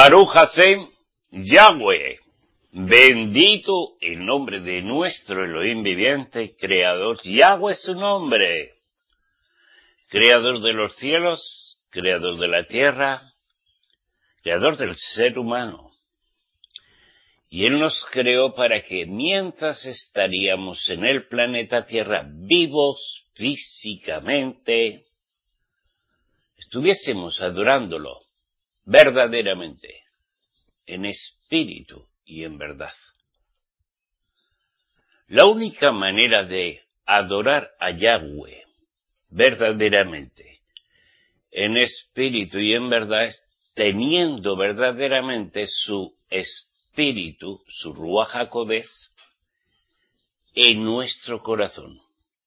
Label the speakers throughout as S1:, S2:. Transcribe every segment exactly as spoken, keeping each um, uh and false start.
S1: Baruch Hashem, Yahweh, bendito el nombre de nuestro Elohim viviente, creador. Yahweh es su nombre, creador de los cielos, creador de la tierra, creador del ser humano. Y Él nos creó para que mientras estaríamos en el planeta Tierra vivos físicamente, estuviésemos adorándolo verdaderamente, en espíritu y en verdad. La única manera de adorar a Yahweh verdaderamente, en espíritu y en verdad, es teniendo verdaderamente su espíritu, su Ruach HaKodesh, en nuestro corazón.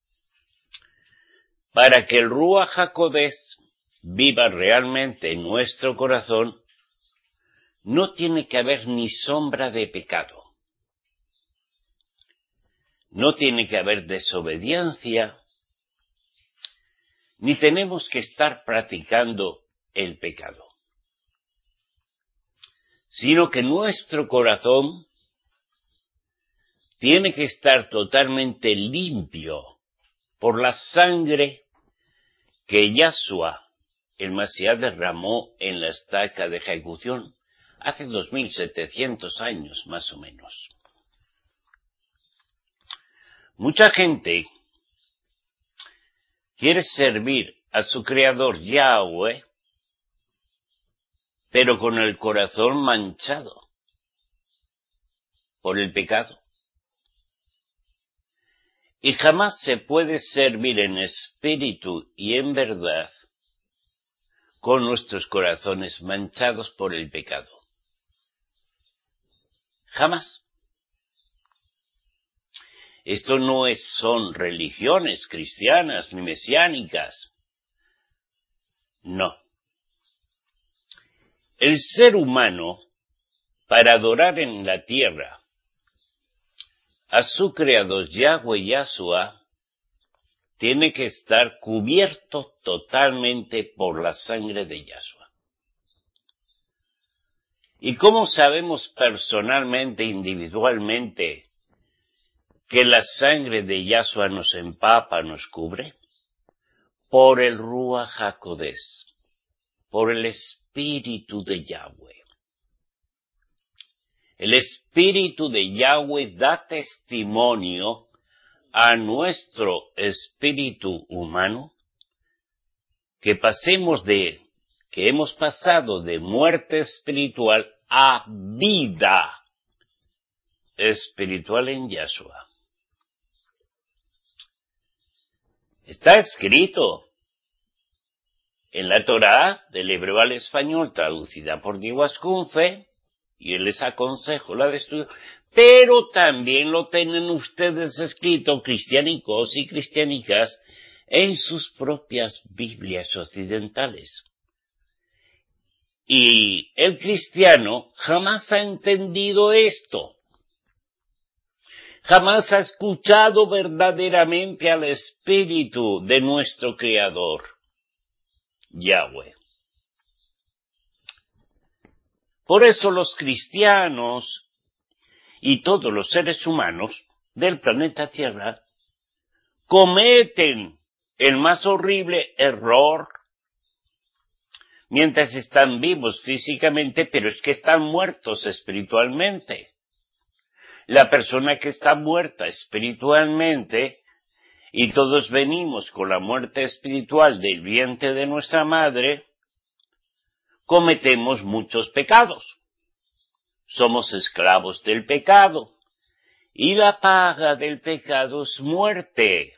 S1: Para que el Ruach HaKodesh viva realmente en nuestro corazón, no tiene que haber ni sombra de pecado. No tiene que haber desobediencia, ni tenemos que estar practicando el pecado. Sino que nuestro corazón tiene que estar totalmente limpio por la sangre que Yahshua, el Mashiach, derramó en la estaca de ejecución hace dos mil setecientos años más o menos. Mucha gente quiere servir a su Creador Yahweh, pero con el corazón manchado por el pecado. Y jamás se puede servir en espíritu y en verdad con nuestros corazones manchados por el pecado. Jamás. Esto no es, son religiones cristianas ni mesiánicas. No. El ser humano, para adorar en la tierra a su creador Yahweh Yahshua, tiene que estar cubierto totalmente por la sangre de Yahshua. ¿Y cómo sabemos personalmente, individualmente, que la sangre de Yahshua nos empapa, nos cubre? Por el Ruach HaKodesh, por el Espíritu de Yahweh. El Espíritu de Yahweh da testimonio a nuestro espíritu humano que pasemos de, que hemos pasado de muerte espiritual a vida espiritual en Yahshua. Está escrito en la Torá del hebreo al español, traducida por Diwas Kunfe, y él les aconsejo la de estudio, pero también lo tienen ustedes escrito, cristianicos y cristianicas, en sus propias Biblias occidentales. Y el cristiano jamás ha entendido esto. Jamás ha escuchado verdaderamente al Espíritu de nuestro Creador, Yahweh. Por eso los cristianos y todos los seres humanos del planeta Tierra cometen el más horrible error mientras están vivos físicamente, pero es que están muertos espiritualmente. La persona que está muerta espiritualmente, y todos venimos con la muerte espiritual del vientre de nuestra madre, cometemos muchos pecados. Somos esclavos del pecado, y la paga del pecado es muerte.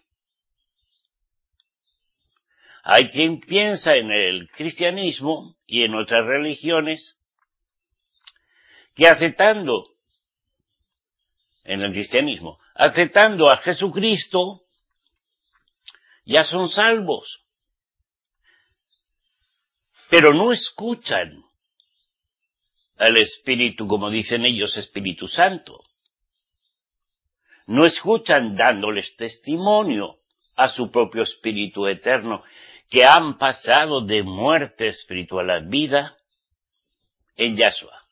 S1: Hay quien piensa en el cristianismo y en otras religiones que aceptando, en el cristianismo, aceptando a Jesucristo, ya son salvos. Pero no escuchan al Espíritu, como dicen ellos, Espíritu Santo. No escuchan dándoles testimonio a su propio Espíritu eterno, que han pasado de muerte espiritual a vida, en Yahshua.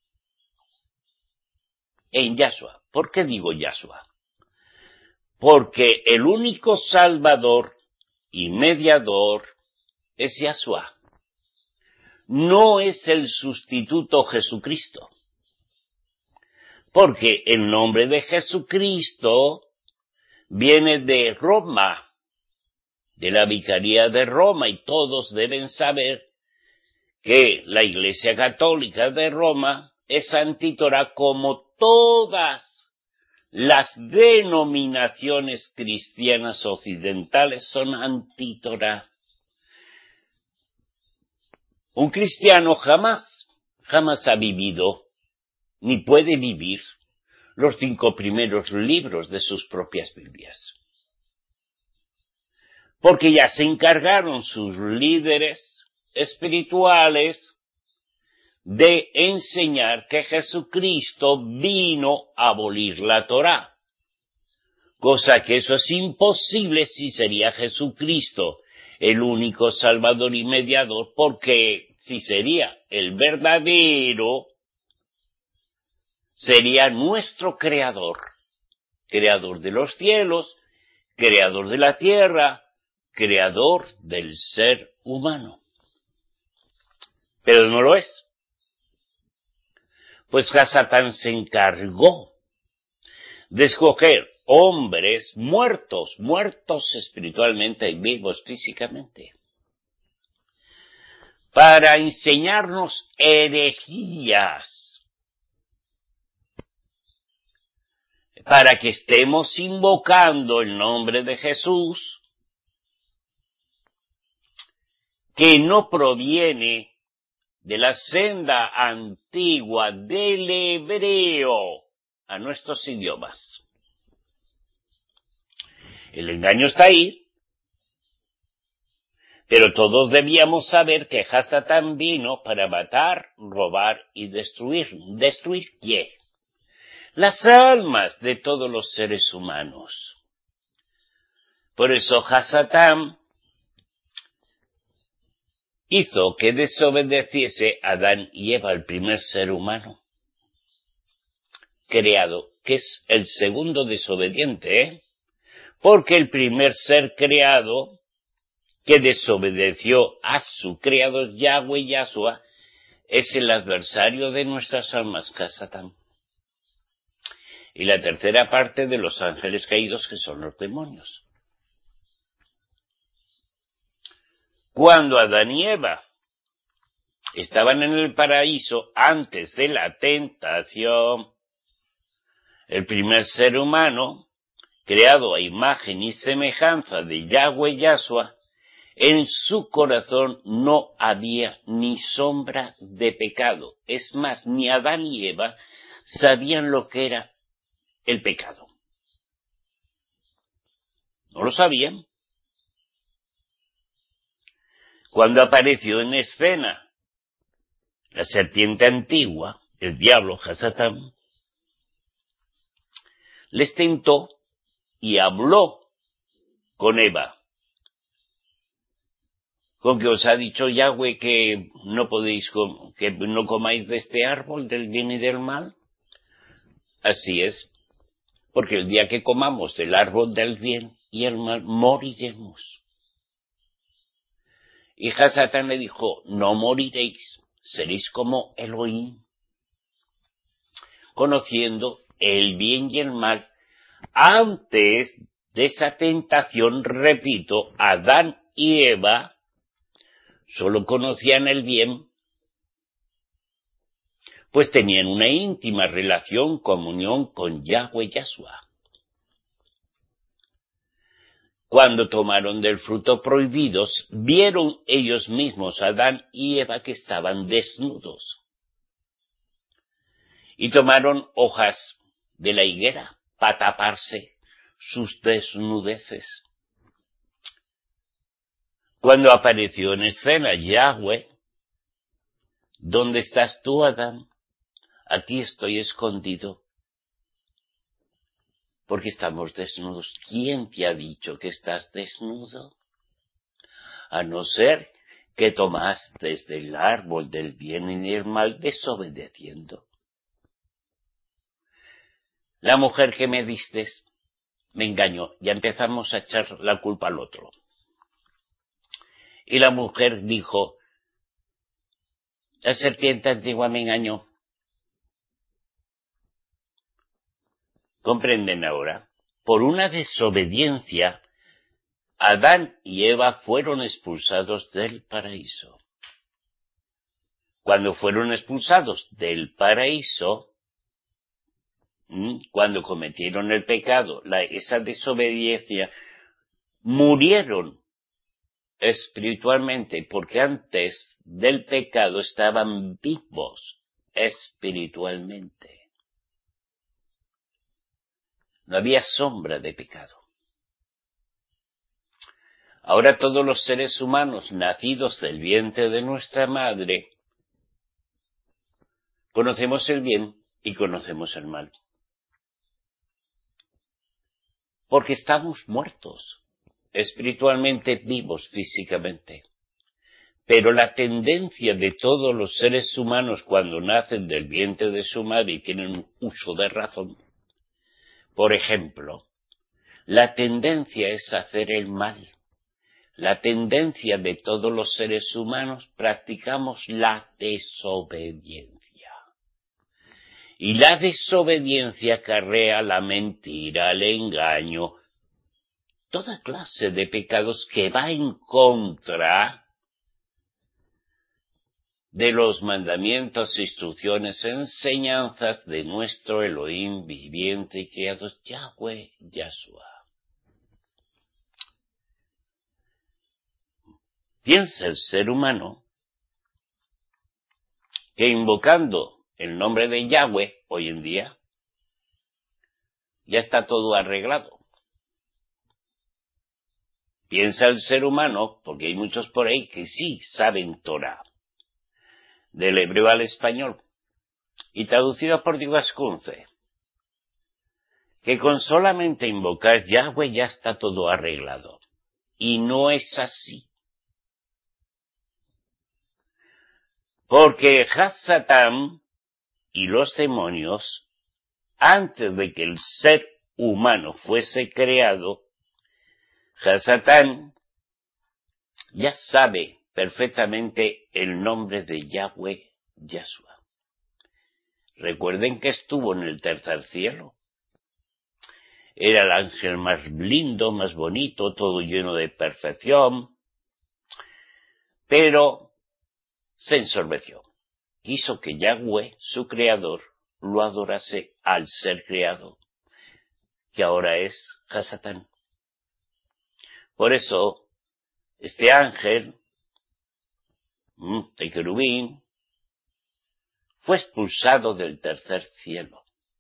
S1: En Yahshua. ¿Por qué digo Yahshua? Porque el único Salvador y mediador es Yahshua. No es el sustituto Jesucristo. Porque el nombre de Jesucristo viene de Roma, de la Vicaría de Roma, y todos deben saber que la Iglesia Católica de Roma es antítora como todas las denominaciones cristianas occidentales son antítora. Un cristiano jamás, jamás ha vivido, ni puede vivir, los cinco primeros libros de sus propias Biblias. Porque ya se encargaron sus líderes espirituales de enseñar que Jesucristo vino a abolir la Torá. Cosa que eso es imposible si sería Jesucristo el único Salvador y mediador, porque si sería el verdadero, sería nuestro Creador, Creador de los cielos, Creador de la tierra, Creador del ser humano. Pero no lo es. Pues Hasatán se encargó de escoger hombres muertos, muertos espiritualmente y vivos físicamente, para enseñarnos herejías, para que estemos invocando el nombre de Jesús, que no proviene de la senda antigua del hebreo a nuestros idiomas. El engaño está ahí, pero todos debíamos saber que Hasatán vino para matar, robar y destruir. ¿Destruir qué? Las almas de todos los seres humanos. Por eso Hasatán hizo que desobedeciese Adán y Eva, el primer ser humano creado, que es el segundo desobediente, ¿eh? Porque el primer ser creado que desobedeció a su creador Yahweh Yahshua es el adversario de nuestras almas, Hasatán. Y la tercera parte de los ángeles caídos, que son los demonios. Cuando Adán y Eva estaban en el paraíso antes de la tentación, el primer ser humano, creado a imagen y semejanza de Yahweh Yahshua, en su corazón no había ni sombra de pecado. Es más, ni Adán ni Eva sabían lo que era el pecado. No lo sabían. Cuando apareció en escena la serpiente antigua, el diablo Hasatán, les tentó y habló con Eva. Con que os ha dicho Yahweh que no podéis, que no comáis de este árbol del bien y del mal. Así es, porque el día que comamos del árbol del bien y el mal, moriremos. Y Hasatán le dijo, no moriréis, seréis como Elohim, conociendo el bien y el mal. Antes de esa tentación, repito, Adán y Eva solo conocían el bien, pues tenían una íntima relación, comunión con Yahweh Yahshua. Cuando tomaron del fruto prohibido, vieron ellos mismos, Adán y Eva, que estaban desnudos. Y tomaron hojas de la higuera para taparse sus desnudeces. Cuando apareció en escena Yahweh, ¿dónde estás tú, Adán? Aquí estoy escondido, porque estamos desnudos. ¿Quién te ha dicho que estás desnudo? A no ser que tomaste del árbol del bien y del mal desobedeciendo. La mujer que me diste me engañó, ya empezamos a echar la culpa al otro. Y la mujer dijo, la serpiente antigua me engañó. ¿Comprenden ahora? Por una desobediencia, Adán y Eva fueron expulsados del paraíso. Cuando fueron expulsados del paraíso, cuando cometieron el pecado, la, esa desobediencia, murieron espiritualmente, porque antes del pecado estaban vivos espiritualmente. No había sombra de pecado. Ahora todos los seres humanos nacidos del vientre de nuestra madre conocemos el bien y conocemos el mal. Porque estamos muertos, espiritualmente vivos físicamente. Pero la tendencia de todos los seres humanos cuando nacen del vientre de su madre y tienen uso de razón, por ejemplo, la tendencia es hacer el mal. La tendencia de todos los seres humanos practicamos la desobediencia. Y la desobediencia acarrea la mentira, el engaño, toda clase de pecados que va en contra de los mandamientos, instrucciones, enseñanzas de nuestro Elohim viviente y creador Yahweh Yahshua. Piensa el ser humano que invocando el nombre de Yahweh hoy en día ya está todo arreglado. Piensa el ser humano, porque hay muchos por ahí que sí saben Torah, del hebreo al español, y traducido a portugués Kunze, que con solamente invocar Yahweh ya está todo arreglado. Y no es así. Porque Hasatán y los demonios, antes de que el ser humano fuese creado, Hasatán ya sabe perfectamente el nombre de Yahweh Yahshua. Recuerden que estuvo en el tercer cielo. Era el ángel más lindo, más bonito, todo lleno de perfección, pero se ensorbeció. Quiso que Yahweh, su creador, lo adorase al ser creado, que ahora es Hasatán. Por eso, este ángel, el querubín, fue expulsado del tercer cielo,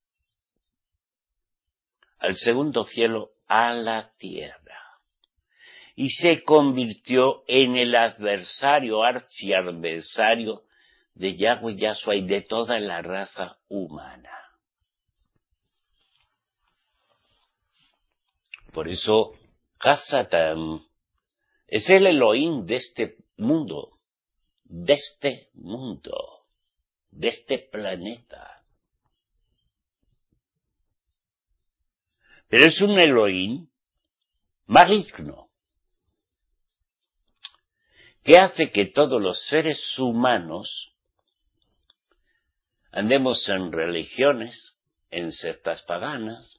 S1: al segundo cielo, a la tierra, y se convirtió en el adversario, archiadversario de Yahweh Yahshua y de toda la raza humana. Por eso, Hasatán es el Elohim de este mundo, de este mundo, de este planeta. Pero es un Elohim maligno, que hace que todos los seres humanos andemos en religiones, en sectas paganas,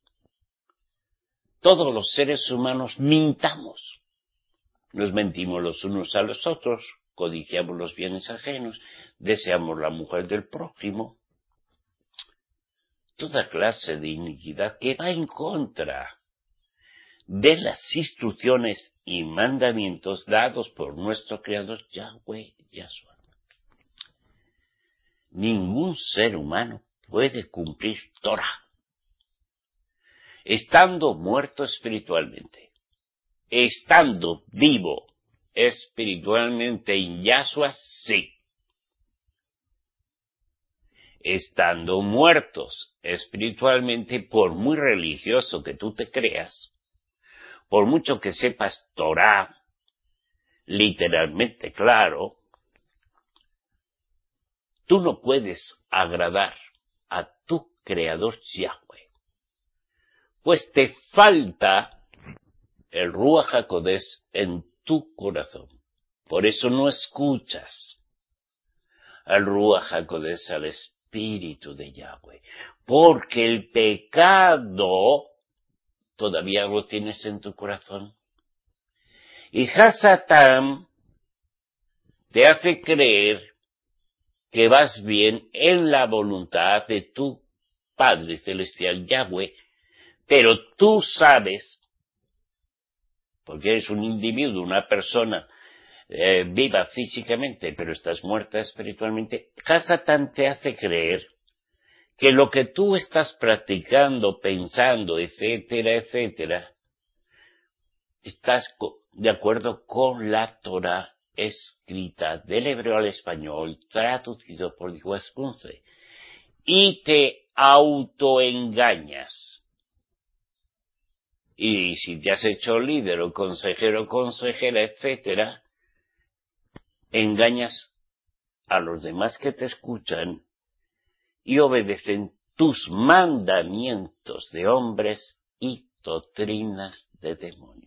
S1: todos los seres humanos mintamos, nos mentimos los unos a los otros, codiciamos los bienes ajenos, deseamos la mujer del prójimo, toda clase de iniquidad que va en contra de las instrucciones y mandamientos dados por nuestro Creador Yahweh Yahshua. Ningún ser humano puede cumplir Torah, estando muerto espiritualmente, estando vivo espiritualmente en Yahshua, sí. Estando muertos espiritualmente, por muy religioso que tú te creas, por mucho que sepas Torah, literalmente claro, tú no puedes agradar a tu Creador Yahweh, pues te falta el Ruach HaKodesh en tu corazón. Por eso no escuchas al Ruach HaKodesh, al Espíritu de Yahweh, porque el pecado todavía lo tienes en tu corazón. Y Hasatán te hace creer que vas bien en la voluntad de tu Padre Celestial Yahweh, pero tú sabes, porque eres un individuo, una persona eh, viva físicamente, pero estás muerta espiritualmente, Hasatán te hace creer que lo que tú estás practicando, pensando, etcétera, etcétera, estás de acuerdo con la Torah escrita del hebreo al español, traducido por Dios-Kunze, y te autoengañas. Y si te has hecho líder o consejero o consejera, etcétera, engañas a los demás que te escuchan y obedecen tus mandamientos de hombres y doctrinas de demonios.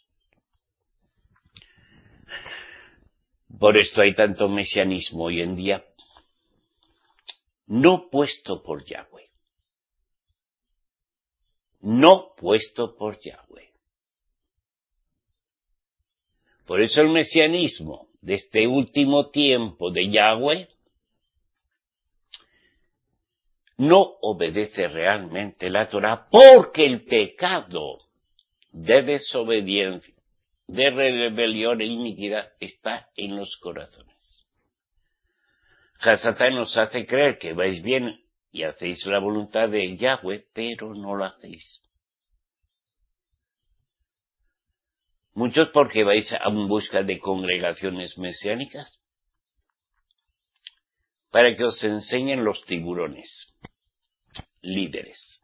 S1: Por esto hay tanto mesianismo hoy en día, no puesto por Yahweh. No puesto por Yahweh. Por eso el mesianismo de este último tiempo de Yahweh no obedece realmente la Torah, porque el pecado de desobediencia, de rebelión e iniquidad está en los corazones. Hasatán nos hace creer que vais bien y hacéis la voluntad de Yahweh, pero no lo hacéis. Muchos porque vais en busca de congregaciones mesiánicas, para que os enseñen los tiburones, líderes.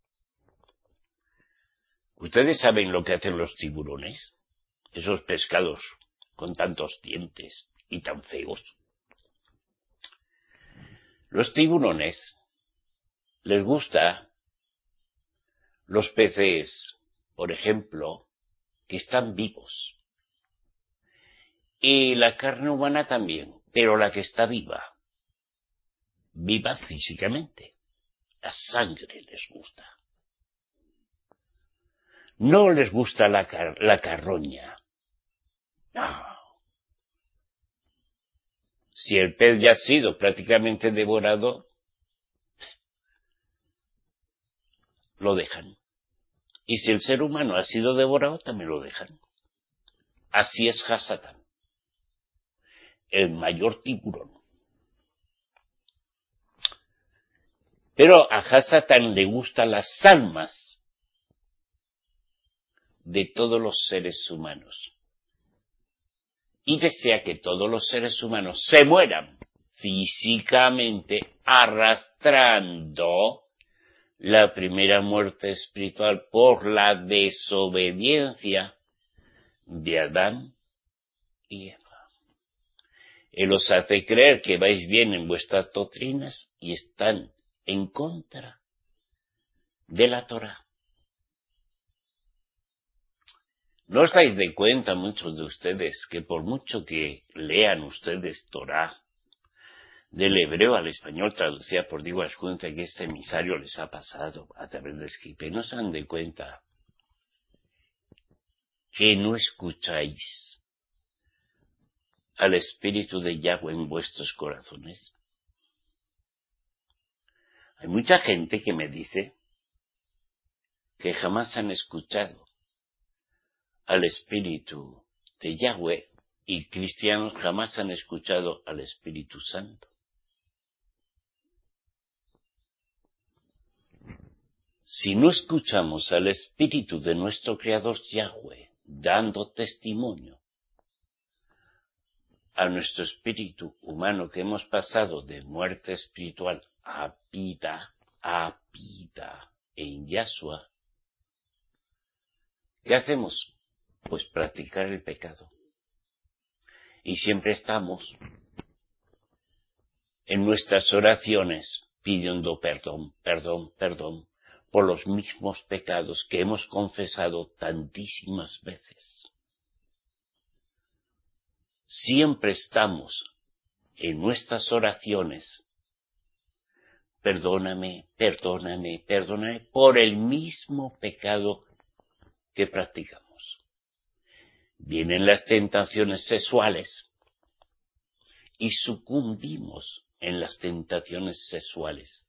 S1: ¿Ustedes saben lo que hacen los tiburones? Esos pescados con tantos dientes y tan feos. Los tiburones les gusta los peces, por ejemplo, que están vivos. Y la carne humana también, pero la que está viva. Viva físicamente. La sangre les gusta. No les gusta la, car- la carroña. No. Si el pez ya ha sido prácticamente devorado, lo dejan. Y si el ser humano ha sido devorado, también lo dejan. Así es Hasatán, el mayor tiburón. Pero a Hasatán le gustan las almas de todos los seres humanos. Y desea que todos los seres humanos se mueran físicamente, arrastrando la primera muerte espiritual por la desobediencia de Adán y Eva. Él os hace creer que vais bien en vuestras doctrinas y están en contra de la Torah. ¿No os dais de cuenta, muchos de ustedes, que por mucho que lean ustedes Torah, del hebreo al español traducida por Digo-Kunze, que este emisario les ha pasado a través de Skype, no se dan de cuenta que no escucháis al Espíritu de Yahweh en vuestros corazones? Hay mucha gente que me dice que jamás han escuchado al Espíritu de Yahweh, y cristianos jamás han escuchado al Espíritu Santo. Si no escuchamos al Espíritu de nuestro Creador Yahweh, dando testimonio a nuestro espíritu humano que hemos pasado de muerte espiritual a vida, a vida en Yahshua, ¿qué hacemos? Pues practicar el pecado. Y siempre estamos en nuestras oraciones pidiendo perdón, perdón, perdón por los mismos pecados que hemos confesado tantísimas veces. Siempre estamos en nuestras oraciones, perdóname, perdóname, perdóname por el mismo pecado que practicamos. Vienen las tentaciones sexuales y sucumbimos en las tentaciones sexuales.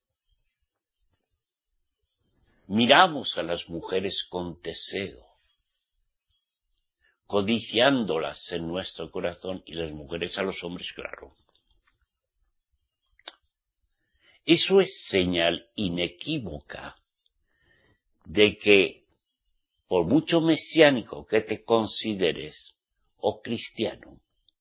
S1: Miramos a las mujeres con deseo, codiciándolas en nuestro corazón, y las mujeres a los hombres, claro. Eso es señal inequívoca de que, por mucho mesiánico que te consideres o cristiano,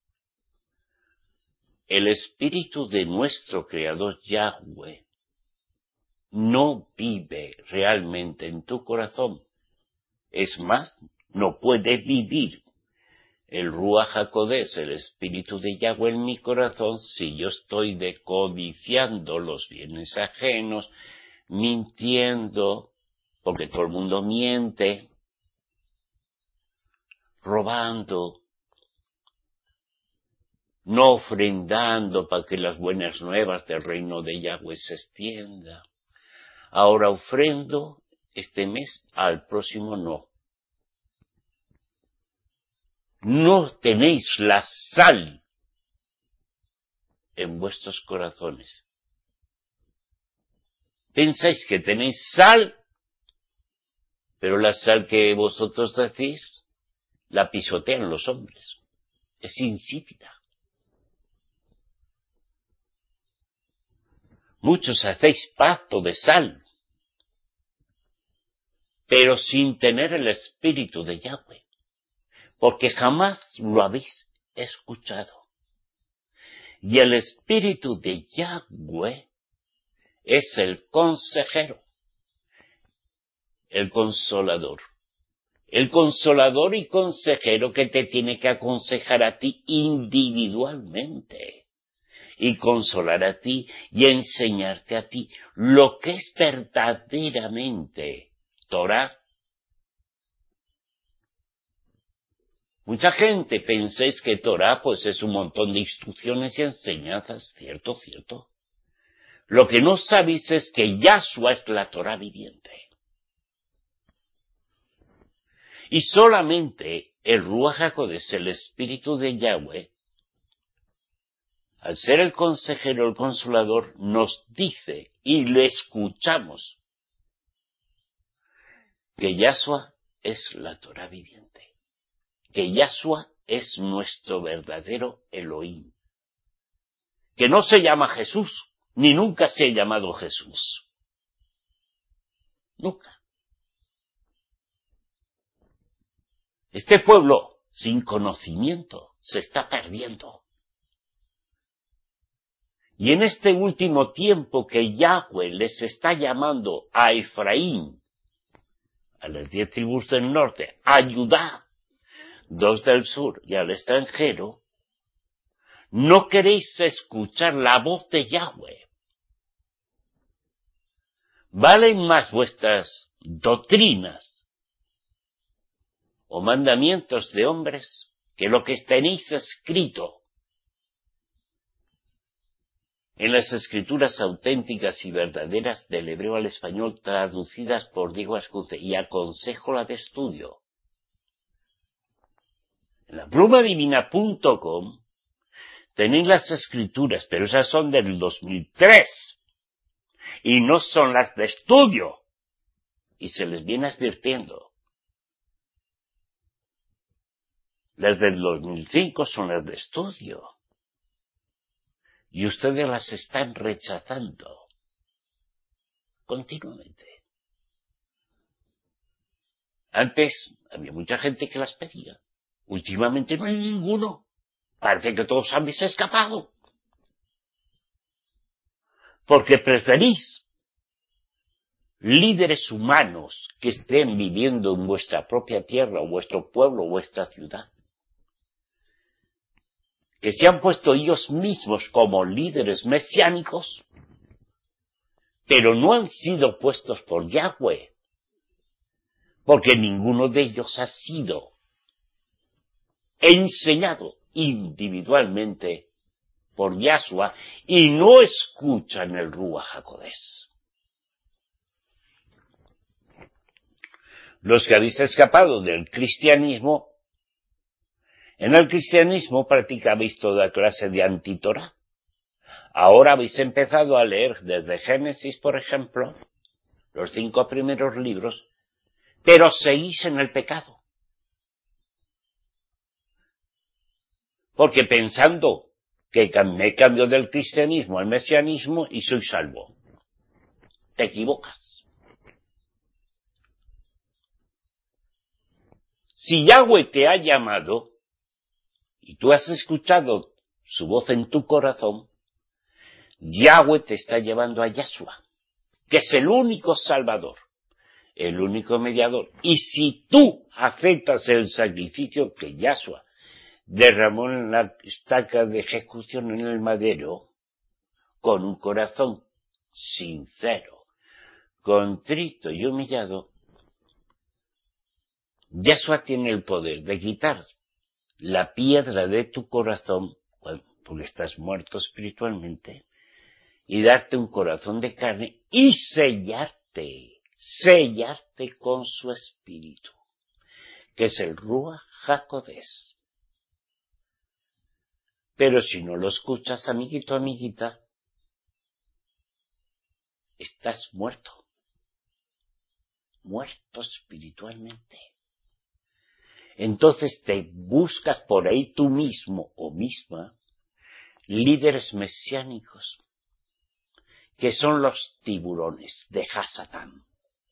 S1: el espíritu de nuestro Creador Yahweh no vive realmente en tu corazón. Es más, no puede vivir el Ruach HaKodesh, el espíritu de Yahweh en mi corazón, si yo estoy decodiciando los bienes ajenos, mintiendo, porque todo el mundo miente, robando, no ofrendando para que las buenas nuevas del reino de Yahweh se extienda. Ahora ofrendo este mes, al próximo no. No tenéis la sal en vuestros corazones. Pensáis que tenéis sal, pero la sal que vosotros decís la pisotean los hombres. Es insípida. Muchos hacéis pacto de sal, pero sin tener el espíritu de Yahweh, porque jamás lo habéis escuchado. Y el espíritu de Yahweh es el consejero, el consolador. El consolador y consejero que te tiene que aconsejar a ti individualmente y consolar a ti y enseñarte a ti lo que es verdaderamente Torah. Mucha gente pensáis que Torah pues es un montón de instrucciones y enseñanzas, cierto, cierto. Lo que no sabéis es que Yahshua es la Torah viviente. Y solamente el Ruach HaKodesh, el espíritu de Yahweh, al ser el consejero, el consolador, nos dice, y le escuchamos, que Yahshua es la Torah viviente, que Yahshua es nuestro verdadero Elohim, que no se llama Jesús, ni nunca se ha llamado Jesús. Nunca. Este pueblo, sin conocimiento, se está perdiendo. Y en este último tiempo que Yahweh les está llamando a Efraín, a las diez tribus del norte, a Judá, dos del sur y al extranjero, no queréis escuchar la voz de Yahweh. Valen más vuestras doctrinas o mandamientos de hombres que lo que tenéis escrito en las escrituras auténticas y verdaderas del hebreo al español traducidas por Diego Ascute, y aconsejo la de estudio. En la pluma divina punto com tenéis las escrituras, pero esas son del dos mil tres y no son las de estudio, y se les viene advirtiendo. Las del dos mil cinco son las de estudio. Y ustedes las están rechazando continuamente. Antes había mucha gente que las pedía. Últimamente no hay ninguno. Parece que todos habéis escapado. Porque preferís líderes humanos que estén viviendo en vuestra propia tierra, o vuestro pueblo, o vuestra ciudad, que se han puesto ellos mismos como líderes mesiánicos, pero no han sido puestos por Yahweh, porque ninguno de ellos ha sido enseñado individualmente por Yahshua y no escuchan el Ruach HaKodesh. Los que habéis escapado del cristianismo, en el cristianismo practicabais toda clase de antitorá. Ahora habéis empezado a leer desde Génesis, por ejemplo, los cinco primeros libros, pero seguís en el pecado. Porque pensando que me cambio del cristianismo al mesianismo y soy salvo. Te equivocas. Si Yahweh te ha llamado y tú has escuchado su voz en tu corazón, Yahweh te está llevando a Yahshua, que es el único salvador, el único mediador. Y si tú aceptas el sacrificio que Yahshua derramó en la estaca de ejecución en el madero, con un corazón sincero, contrito y humillado, Yahshua tiene el poder de quitar la piedra de tu corazón, porque estás muerto espiritualmente, y darte un corazón de carne y sellarte, sellarte con su espíritu, que es el Ruach HaKodesh. Pero si no lo escuchas, amiguito, amiguita, estás muerto, muerto espiritualmente. Entonces te buscas por ahí tú mismo o misma líderes mesiánicos, que son los tiburones de Hasatán.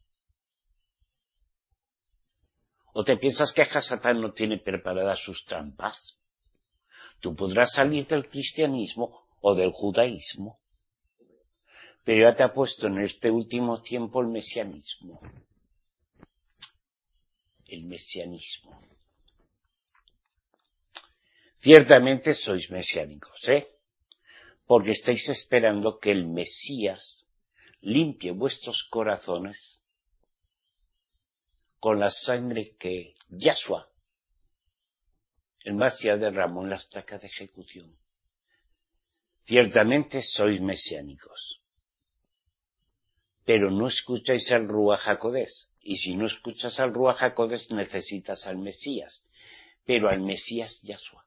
S1: ¿O te piensas que Hasatán no tiene preparadas sus trampas? Tú podrás salir del cristianismo o del judaísmo, pero ya te ha puesto en este último tiempo el mesianismo. El mesianismo. Ciertamente sois mesiánicos, ¿eh? Porque estáis esperando que el Mesías limpie vuestros corazones con la sangre que Yahshua, el Mesías, derramó en la estaca de ejecución. Ciertamente sois mesiánicos, pero no escucháis al Ruach HaKodesh, y si no escuchas al Ruach HaKodesh necesitas al Mesías, pero al Mesías Yahshua.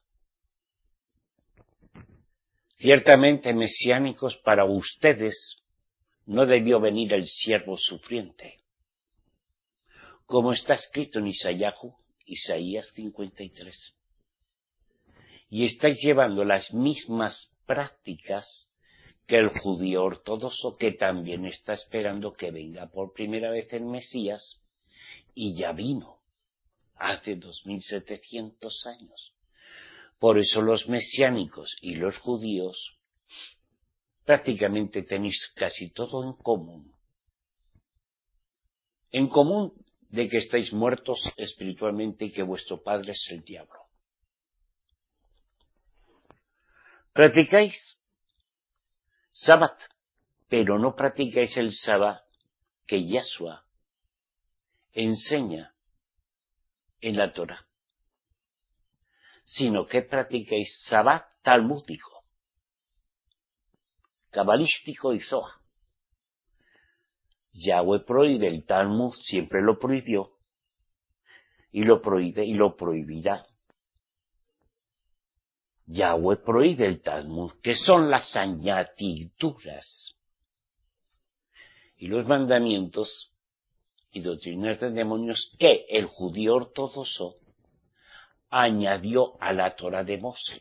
S1: Ciertamente mesiánicos para ustedes no debió venir el siervo sufriente, como está escrito en Isaías, Isaías cincuenta y tres. Y estáis llevando las mismas prácticas que el judío ortodoxo, que también está esperando que venga por primera vez el Mesías, y ya vino hace dos mil setecientos años. Por eso los mesiánicos y los judíos prácticamente tenéis casi todo en común. En común de que estáis muertos espiritualmente y que vuestro padre es el diablo. Practicáis Sabbat, pero no practicáis el Sabbat que Yahshua enseña en la Torah, sino que practicáis Sabbat talmúdico, cabalístico y Zohar. Yahweh prohíbe el Talmud, siempre lo prohibió, y lo prohíbe y lo prohibirá. Yahweh prohíbe el Talmud, que son las añadiduras y los mandamientos y doctrinas de demonios que el judío ortodoxo añadió a la Torah de Moshe.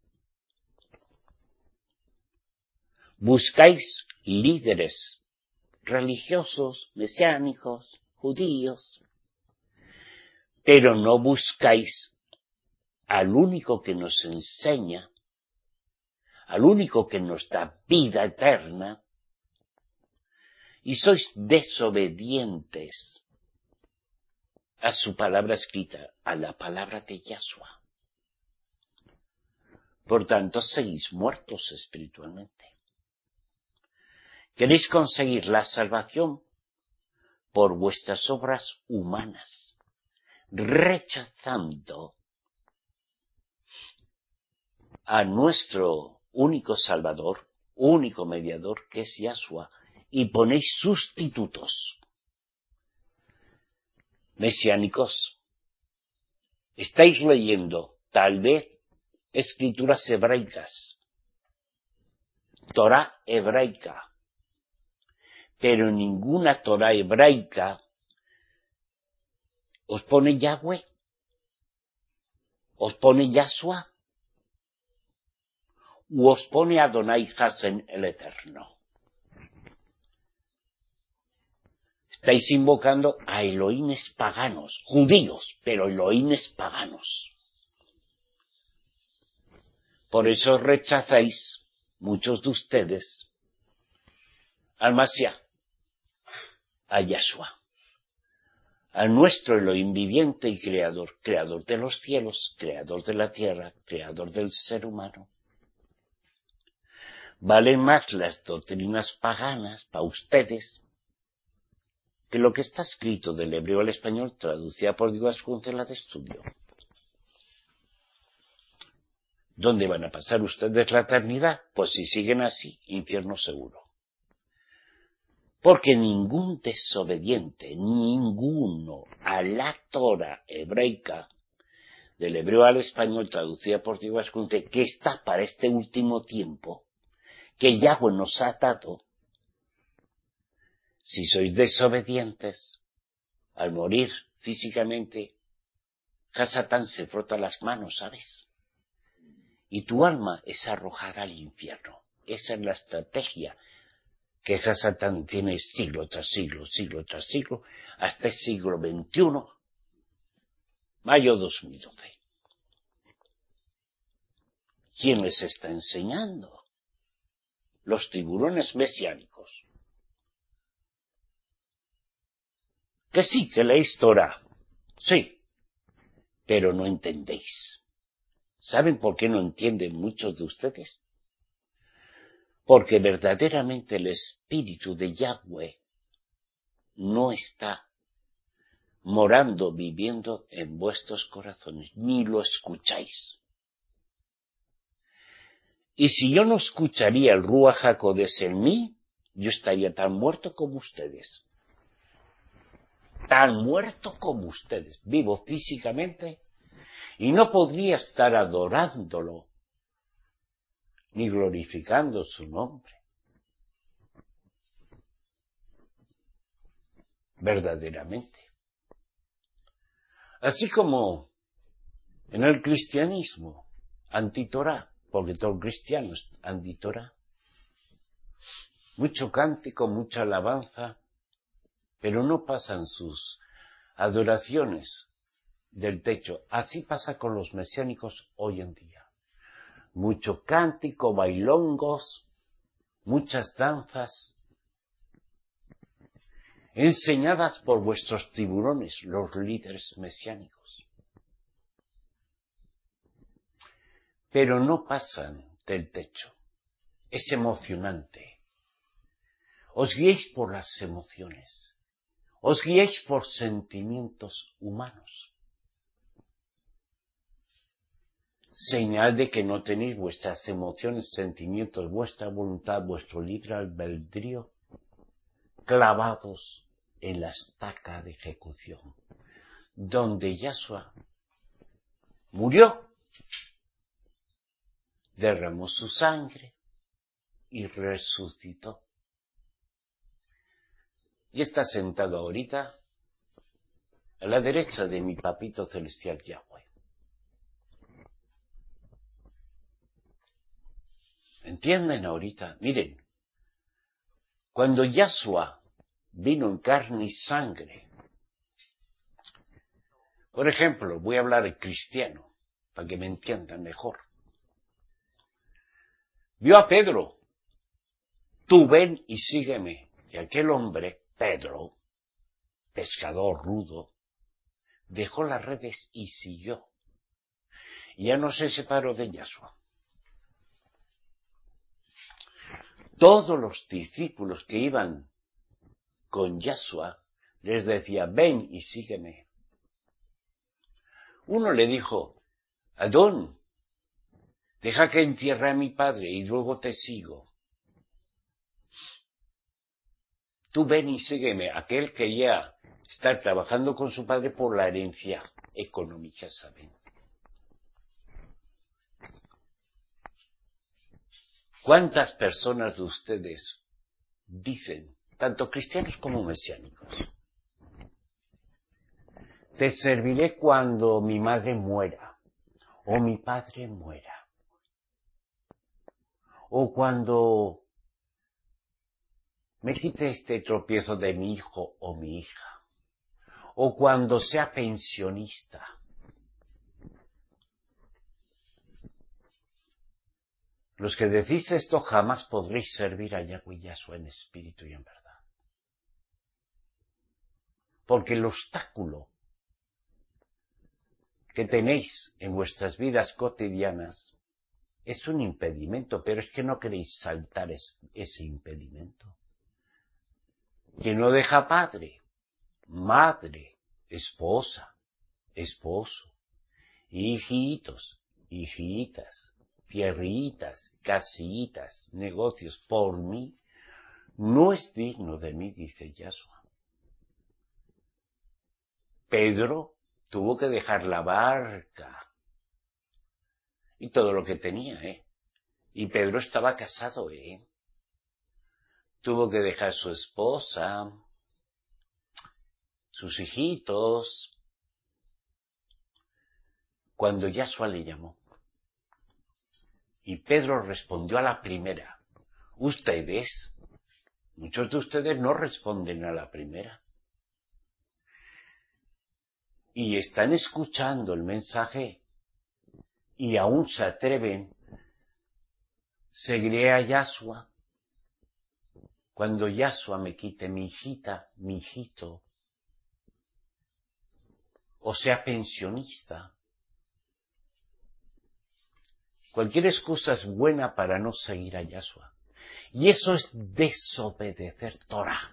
S1: Buscáis líderes religiosos, mesiánicos, judíos, pero no buscáis al único que nos enseña, al único que nos da vida eterna, y sois desobedientes a su palabra escrita, a la palabra de Yahshua. Por tanto, seguís muertos espiritualmente. Queréis conseguir la salvación por vuestras obras humanas, rechazando a nuestro único Salvador, único mediador, que es Yahshua, y ponéis sustitutos mesiánicos. Estáis leyendo, tal vez, escrituras hebraicas, Torá hebraica, pero ninguna Torá hebraica os pone Yahweh, os pone Yahshua, o os pone Adonai Hasen el Eterno. Estáis invocando a Elohines paganos, judíos, pero Elohines paganos. Por eso rechazáis, muchos de ustedes, al Mashiach, a Yahshua, a nuestro Elohim viviente y creador, creador de los cielos, creador de la tierra, creador del ser humano. Valen más las doctrinas paganas para ustedes que lo que está escrito del hebreo al español, traducida por Dios Kuntela de estudio. ¿Dónde van a pasar ustedes la eternidad? Pues si siguen así, infierno seguro. Porque ningún desobediente, ninguno a la Torah hebraica, del hebreo al español, traducida por Dios Kuntela, que está para este último tiempo, que Yahweh nos ha dado, si sois desobedientes, al morir físicamente, Hasatán se frota las manos, ¿sabes? Y tu alma es arrojada al infierno. Esa es la estrategia que Hasatán tiene siglo tras siglo, siglo tras siglo, hasta el siglo veintiuno, mayo dos mil doce. ¿Quién les está enseñando? Los tiburones mesiánicos. Que sí, que leéis Torah, sí, pero no entendéis. ¿Saben por qué no entienden muchos de ustedes? Porque verdaderamente el Espíritu de Yahweh no está morando, viviendo en vuestros corazones, ni lo escucháis. Y si yo no escucharía el Ruach HaKodesh en mí, yo estaría tan muerto como ustedes. Tan muerto como ustedes, vivo físicamente, y no podría estar adorándolo, ni glorificando su nombre. Verdaderamente. Así como en el cristianismo, anti-Torah, porque todo cristiano es anti-Torah, mucho cántico, mucha alabanza, pero no pasan sus adoraciones del techo. Así pasa con los mesiánicos hoy en día. Mucho cántico, bailongos, muchas danzas, enseñadas por vuestros tiburones, los líderes mesiánicos. Pero no pasan del techo. Es emocionante. Os guiéis por las emociones. Os guiéis por sentimientos humanos. Señal de que no tenéis vuestras emociones, sentimientos, vuestra voluntad, vuestro libre albedrío clavados en la estaca de ejecución, donde Yahshua murió, derramó su sangre y resucitó. Y está sentado ahorita a la derecha de mi papito celestial Yahweh. ¿Entienden ahorita? Miren, cuando Yahshua vino en carne y sangre, por ejemplo, voy a hablar en cristiano, para que me entiendan mejor. Vio a Pedro, tú ven y sígueme. Y aquel hombre, Pedro, pescador rudo, dejó las redes y siguió. Y ya no se separó de Yahshua. todos los discípulos que iban con Yahshua les decía, ven y sígueme. Uno le dijo, Adón, deja que entierre a mi padre y luego te sigo. Tú ven y sígueme. Aquel que ya está trabajando con su padre por la herencia económica, ¿saben? ¿Cuántas personas de ustedes dicen, tanto cristianos como mesiánicos, te serviré cuando mi madre muera o mi padre muera o cuando me quite este tropiezo de mi hijo o mi hija o cuando sea pensionista? Los que decís esto jamás podréis servir a Yahweh Yahshua en espíritu y en verdad. Porque el obstáculo que tenéis en vuestras vidas cotidianas es un impedimento, pero es que no queréis saltar es, ese impedimento. Que no deja padre, madre, esposa, esposo, hijitos, hijitas, tierritas, casitas, negocios, por mí, no es digno de mí, dice Yahshua. Pedro tuvo que dejar la barca y todo lo que tenía, ¿eh? Y Pedro estaba casado, ¿eh? Tuvo que dejar su esposa, sus hijitos, cuando Yahshua le llamó. Y Pedro respondió a la primera. Ustedes, muchos de ustedes no responden a la primera. Y están escuchando el mensaje y aún se atreven. Seguiré a Yahshua cuando Yahshua me quite mi hijita, mi hijito, o sea pensionista. Cualquier excusa es buena para no seguir a Yahshua. Y eso es desobedecer Torah.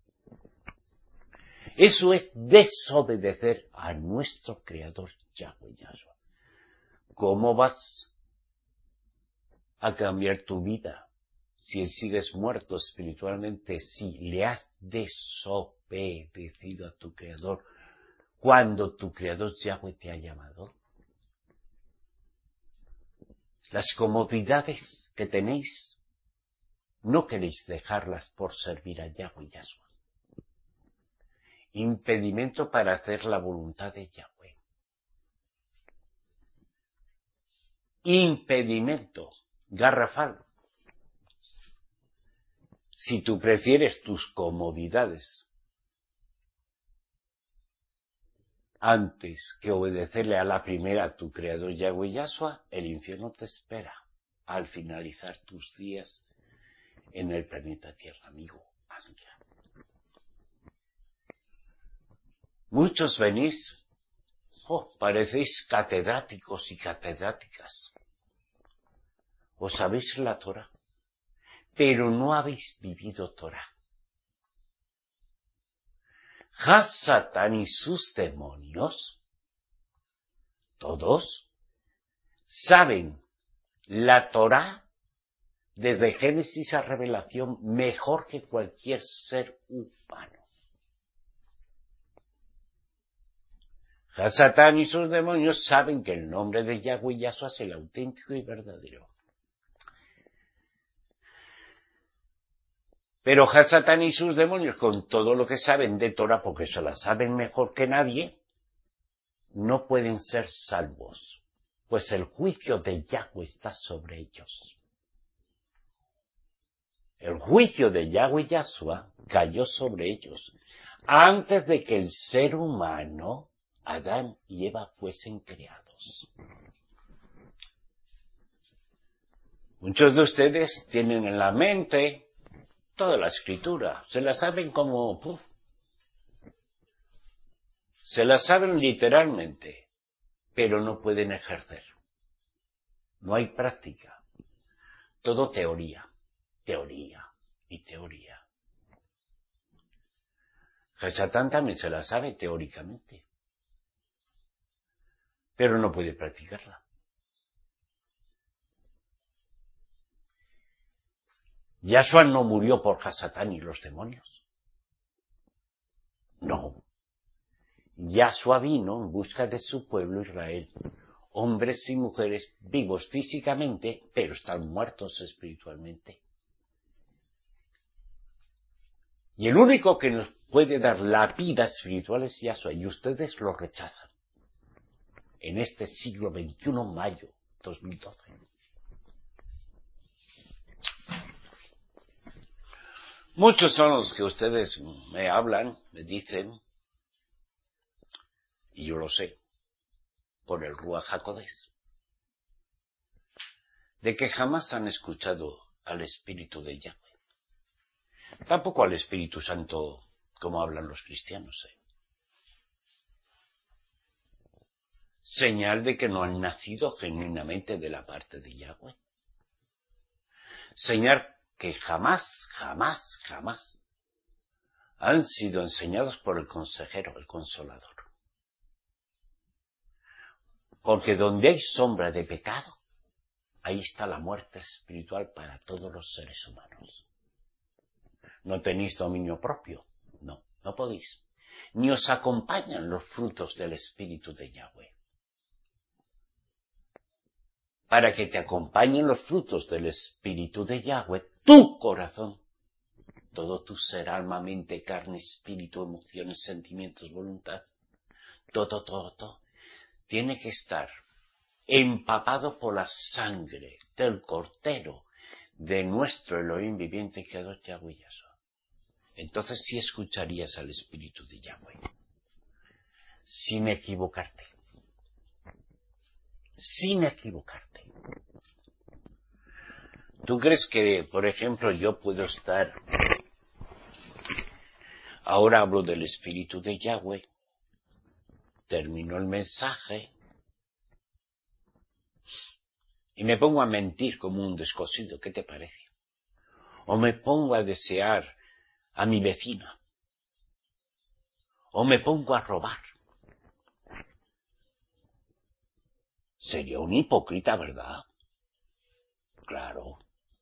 S1: Eso es desobedecer a nuestro Creador Yahweh Yahshua. ¿Cómo vas a cambiar tu vida si sigues muerto espiritualmente, si le has desobedecido a tu Creador cuando tu Creador Yahweh te ha llamado? Las comodidades que tenéis, no queréis dejarlas por servir a Yahweh Yahshua. Impedimento para hacer la voluntad de Yahweh. Impedimento garrafal. Si tú prefieres tus comodidades antes que obedecerle a la primera a tu Creador Yahweh Yahshua, el infierno te espera al finalizar tus días en el planeta Tierra, amigo, amiga. Muchos venís, oh, parecéis catedráticos y catedráticas. Os sabéis la Torah, pero no habéis vivido Torah. Hasatán y sus demonios, todos, saben la Torah desde Génesis a Revelación mejor que cualquier ser humano. Hasatán y sus demonios saben que el nombre de Yahweh Yahshua es el auténtico y verdadero. Pero Hasatán y sus demonios, con todo lo que saben de Torah, porque se la saben mejor que nadie, no pueden ser salvos, pues el juicio de Yahweh está sobre ellos. El juicio de Yahweh Yahshua cayó sobre ellos antes de que el ser humano, Adán y Eva, fuesen creados. Muchos de ustedes tienen en la mente toda la escritura, se la saben como, ¡puf! Se la saben literalmente, pero no pueden ejercer. No hay práctica, todo teoría. teoría y teoría. Hasatán también se la sabe teóricamente, pero no puede practicarla. Yahshua no murió por Hasatán y los demonios. No. Yahshua vino en busca de su pueblo Israel, hombres y mujeres vivos físicamente, pero están muertos espiritualmente. Y el único que nos puede dar la vida espiritual es Yahshua, y ustedes lo rechazan. En este siglo veintiuno, mayo dos mil doce. Muchos son los que ustedes me hablan, me dicen, y yo lo sé, por el Ruach HaKodesh, de que jamás han escuchado al Espíritu de Yahweh. Tampoco al Espíritu Santo como hablan los cristianos. ¿eh? Señal de que no han nacido genuinamente de la parte de Yahweh. Señal que jamás, jamás, jamás han sido enseñados por el consejero, el consolador. Porque donde hay sombra de pecado, ahí está la muerte espiritual para todos los seres humanos. ¿No tenéis dominio propio? No, no podéis. Ni os acompañan los frutos del Espíritu de Yahweh. Para que te acompañen los frutos del Espíritu de Yahweh, tu corazón, todo tu ser, alma, mente, carne, espíritu, emociones, sentimientos, voluntad, todo, todo, todo, tiene que estar empapado por la sangre del Cordero de nuestro Elohim viviente, creador Yahweh Yahshua. Entonces sí escucharías al Espíritu de Yahweh, sin equivocarte, sin equivocarte. ¿Tú crees que, por ejemplo, yo puedo estar, ahora hablo del Espíritu de Yahweh, termino el mensaje y me pongo a mentir como un descosido? ¿Qué te parece? O me pongo a desear a mi vecina, o me pongo a robar. Sería un hipócrita, ¿verdad? Claro.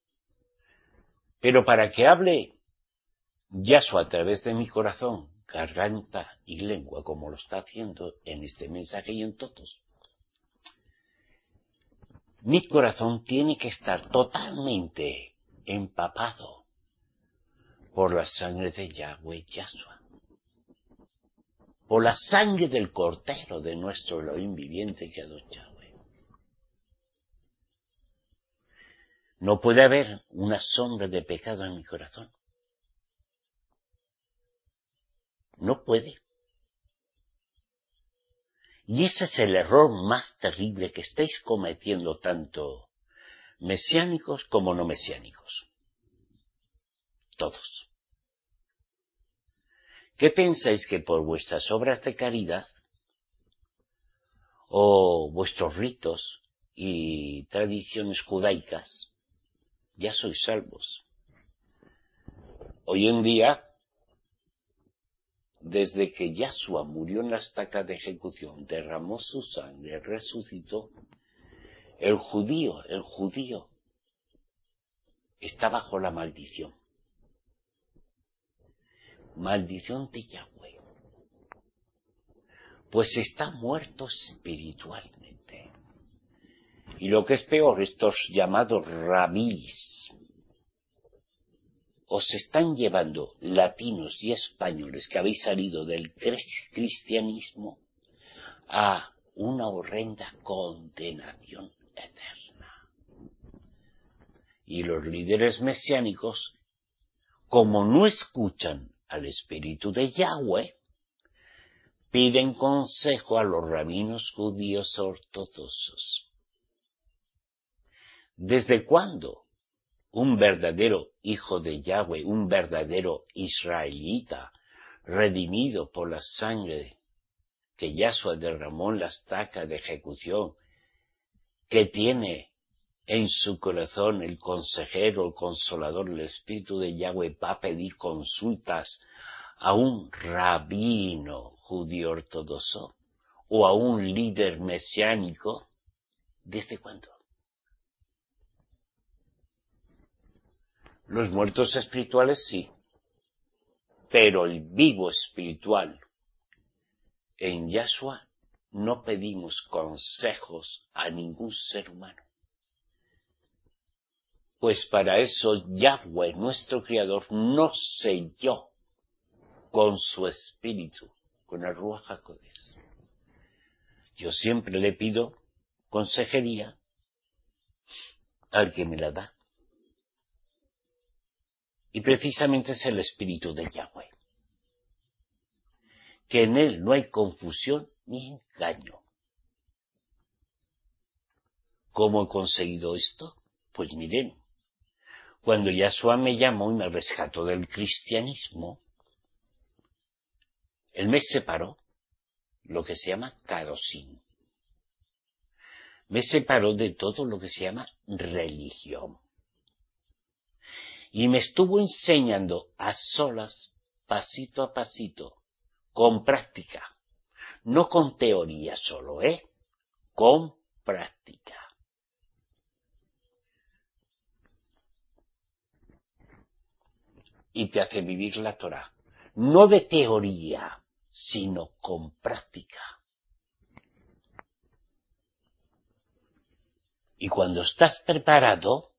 S1: Pero para que hable Yahshua a través de mi corazón, garganta y lengua, como lo está haciendo en este mensaje y en todos, mi corazón tiene que estar totalmente empapado por la sangre de Yahweh Yahshua, por la sangre del Cordero de nuestro Elohim viviente, creador Yahweh. No puede haber una sombra de pecado en mi corazón. No puede. Y ese es el error más terrible que estáis cometiendo tanto mesiánicos como no mesiánicos. Todos. ¿Qué pensáis que por vuestras obras de caridad o vuestros ritos y tradiciones judaicas ya sois salvos? Hoy en día, desde que Yahshua murió en la estaca de ejecución, derramó su sangre, resucitó, el judío, el judío está bajo la maldición. Maldición de Yahweh. Pues está muerto espiritualmente. Y lo que es peor, estos llamados rabís os están llevando, latinos y españoles que habéis salido del cristianismo, a una horrenda condenación eterna. Y los líderes mesiánicos, como no escuchan al Espíritu de Yahweh, piden consejo a los rabinos judíos ortodoxos. ¿Desde cuándo un verdadero hijo de Yahweh, un verdadero israelita, redimido por la sangre que Yahshua derramó en la estaca de ejecución, que tiene en su corazón el consejero, el consolador, el Espíritu de Yahweh va a pedir consultas a un rabino judío ortodoxo o a un líder mesiánico? ¿Desde cuándo? Los muertos espirituales sí, pero el vivo espiritual, en Yahshua no pedimos consejos a ningún ser humano. Pues para eso Yahweh, nuestro Creador, nos selló con su espíritu, con el Ruach HaKodesh. Yo siempre le pido consejería al que me la da. Y precisamente es el espíritu de Yahweh. Que en él no hay confusión ni engaño. ¿Cómo he conseguido esto? Pues miren, cuando Yahshua me llamó y me rescató del cristianismo, él me separó, lo que se llama kadosim. Me separó de todo lo que se llama religión. Y me estuvo enseñando a solas, pasito a pasito, con práctica. No con teoría solo, ¿eh? Con práctica. Y te hace vivir la Torá. No de teoría, sino con práctica. Y cuando estás preparado,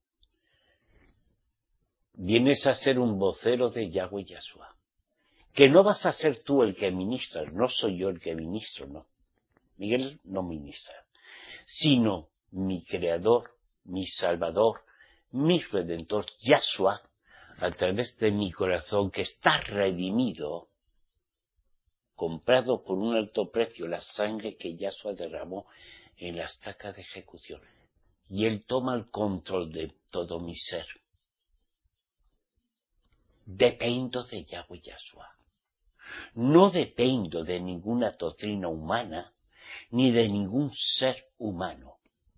S1: vienes a ser un vocero de Yahweh Yahshua. Que no vas a ser tú el que ministras, no soy yo el que ministro, no. Miguel no ministra. Sino mi Creador, mi Salvador, mi Redentor, Yahshua, a través de mi corazón que está redimido, comprado por un alto precio, la sangre que Yahshua derramó en la estaca de ejecución. Y Él toma el control de todo mi ser. Dependo de Yahweh Yahshua. No dependo de ninguna doctrina humana, ni de ningún ser humano.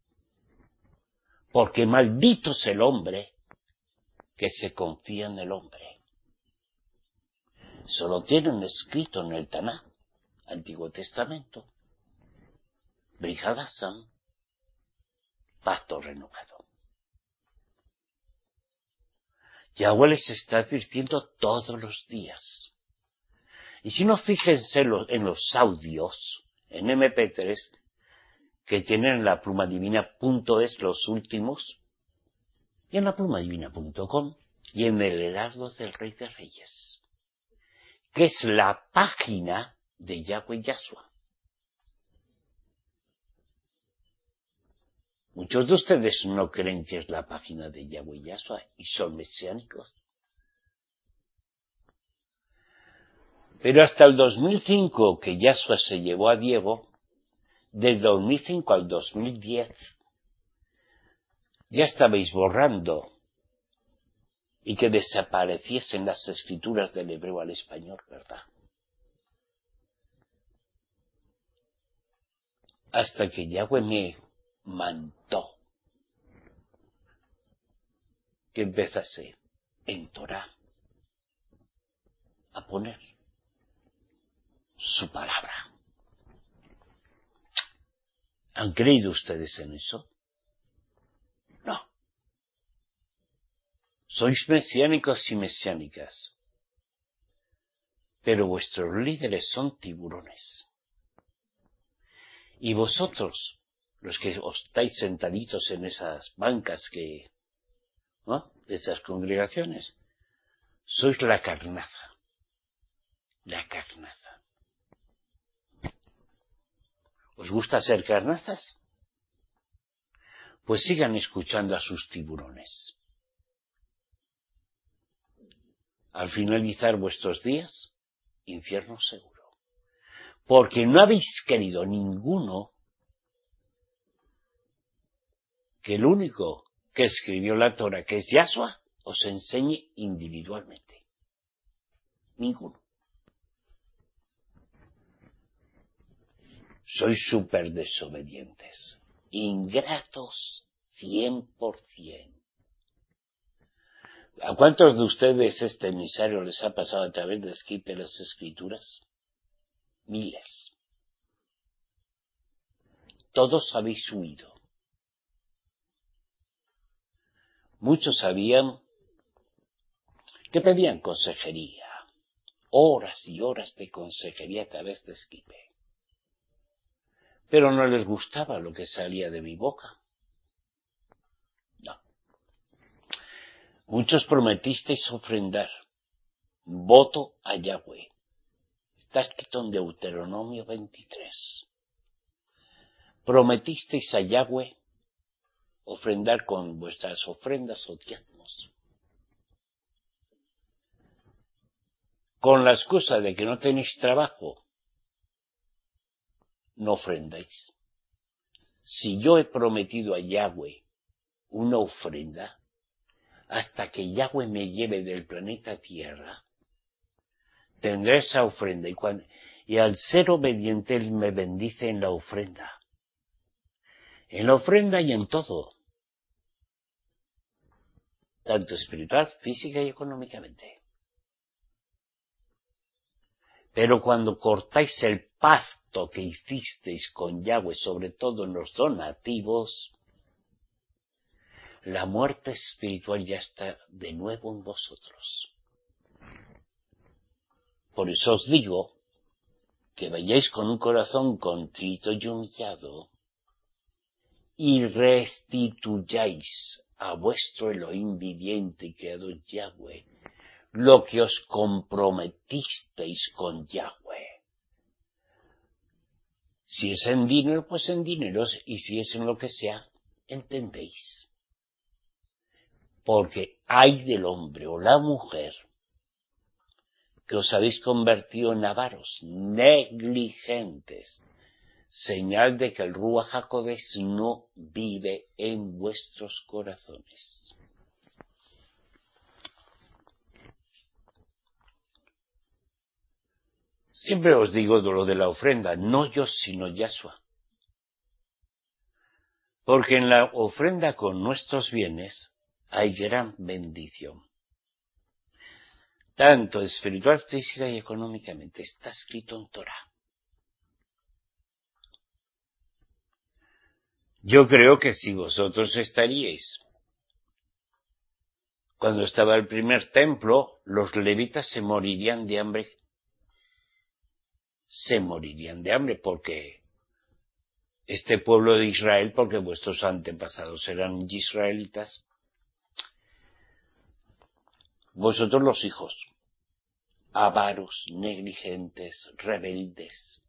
S1: Porque maldito es el hombre que se confía en el hombre. Solo tienen escrito en el Taná, Antiguo Testamento, Brit Hadashah, pacto renovado. Yahweh les está advirtiendo todos los días. Y si no, fíjense en los audios, en eme pe tres, que tienen la plumadivina.es los últimos, y en la plumadivina punto com, y en el Heraldo del Rey de Reyes, que es la página de Yahweh Yahshua. Muchos de ustedes no creen que es la página de Yahweh Yahshua y son mesiánicos. Pero hasta el dos mil cinco, que Yahshua se llevó a Diego, del dos mil cinco al dos mil diez, ya estabais borrando y que desapareciesen las escrituras del hebreo al español, ¿verdad? Hasta que Yahweh me mandó que empezase en Torá a poner su palabra. ¿Han creído ustedes en eso? No. Sois mesiánicos y mesiánicas, pero vuestros líderes son tiburones. Y vosotros, los que os estáis sentaditos en esas bancas que, ¿no?, de esas congregaciones, sois la carnaza. La carnaza. ¿Os gusta ser carnazas? Pues sigan escuchando a sus tiburones. Al finalizar vuestros días, infierno seguro. Porque no habéis querido ninguno que el único que escribió la Torá, que es Yahshua, os enseñe individualmente. Ninguno. Sois súper desobedientes, ingratos cien por ciento. ¿A cuántos de ustedes este emisario les ha pasado a través de Skype las escrituras? Miles. Todos habéis huido. Muchos sabían que pedían consejería, horas y horas de consejería a través de Skype. Pero no les gustaba lo que salía de mi boca. No. Muchos prometisteis ofrendar voto a Yahweh. Está escrito en Deuteronomio veintitrés. Prometisteis a Yahweh ofrendar con vuestras ofrendas o diezmos. Con la excusa de que no tenéis trabajo, no ofrendáis. Si yo he prometido a Yahweh una ofrenda, hasta que Yahweh me lleve del planeta Tierra, tendré esa ofrenda. Y, cuando, y al ser obediente, Él me bendice en la ofrenda. En la ofrenda y en todo. Tanto espiritual, física y económicamente. Pero cuando cortáis el pacto que hicisteis con Yahweh, sobre todo en los donativos, la muerte espiritual ya está de nuevo en vosotros. Por eso os digo que vayáis con un corazón contrito y humillado y restituyáis a vuestro Elohim viviente y creador Yahweh lo que os comprometisteis con Yahweh. Si es en dinero, pues en dineros, y si es en lo que sea, entendéis. Porque hay del hombre o la mujer que os habéis convertido en avaros, negligentes, señal de que el Ruach HaKodesh no vive en vuestros corazones. Siempre os digo de lo de la ofrenda, no yo sino Yahshua. Porque en la ofrenda con nuestros bienes hay gran bendición. Tanto espiritual, física y económicamente. Está escrito en Torah. Yo creo que si vosotros estaríais, cuando estaba el primer templo, los levitas se morirían de hambre. Se morirían de hambre porque este pueblo de Israel, porque vuestros antepasados eran israelitas, vosotros los hijos, avaros, negligentes, rebeldes,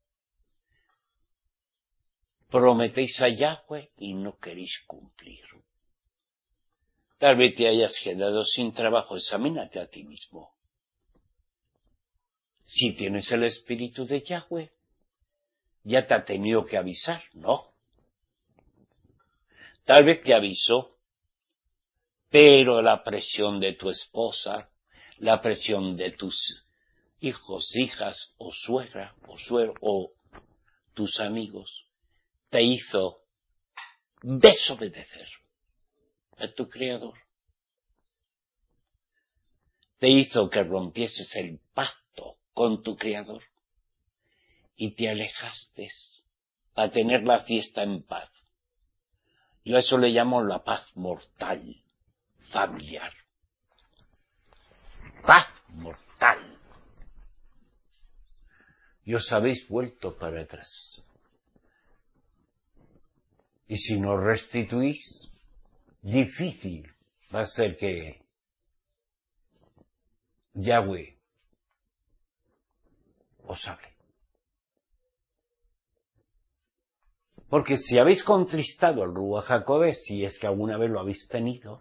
S1: prometéis a Yahweh y no queréis cumplir. Tal vez te hayas quedado sin trabajo, examínate a ti mismo. Si tienes el espíritu de Yahweh, ya te ha tenido que avisar, ¿no? Tal vez te avisó, pero la presión de tu esposa, la presión de tus hijos, hijas, o suegra, o suegro, o tus amigos, te hizo desobedecer a tu Creador. Te hizo que rompieses el pacto con tu Creador y te alejaste a tener la fiesta en paz. Yo a eso le llamo la paz mortal, familiar. Paz mortal. Y os habéis vuelto para atrás. Y si no restituís, difícil va a ser que Yahweh os hable. Porque si habéis contristado al Ruach HaKodesh, si es que alguna vez lo habéis tenido,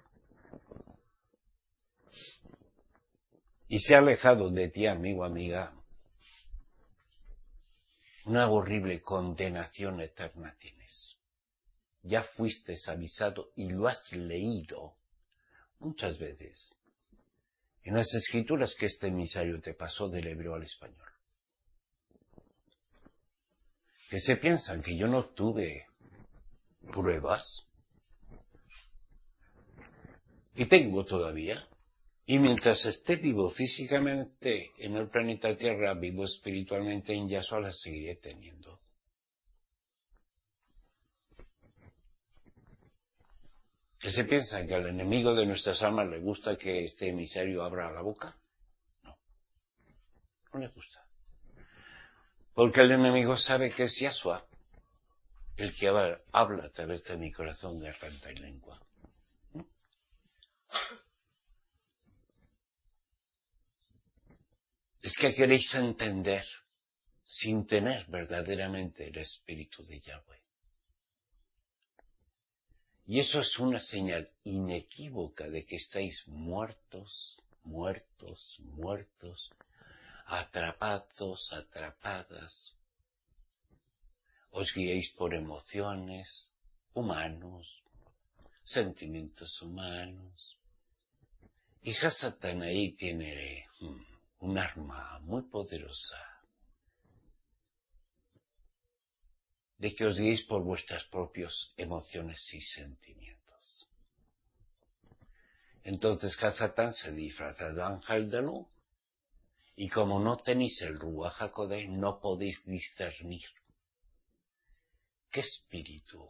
S1: y se ha alejado de ti, amigo, amiga, una horrible condenación eterna tienes. Ya fuiste avisado y lo has leído muchas veces en las escrituras que este emisario te pasó del hebreo al español. Que se piensan que yo no tuve pruebas. Y tengo todavía. Y mientras esté vivo físicamente en el planeta Tierra, vivo espiritualmente en Yahshua, la seguiré teniendo. ¿Qué se piensa? ¿Que al enemigo de nuestras almas le gusta que este emisario abra la boca? No, no le gusta. Porque el enemigo sabe que es Yahshua el que habla a través de mi corazón, garganta y lengua. Es que queréis entender sin tener verdaderamente el espíritu de Yahweh. Y eso es una señal inequívoca de que estáis muertos, muertos, muertos, atrapados, atrapadas. Os guiéis por emociones humanos, sentimientos humanos. Y Hasatán ahí tiene hmm, un arma muy poderosa de que os guiéis por vuestras propias emociones y sentimientos. Entonces Hasatán se disfraza de ángel de luz, y como no tenéis el Ruach HaKodesh, no podéis discernir qué espíritu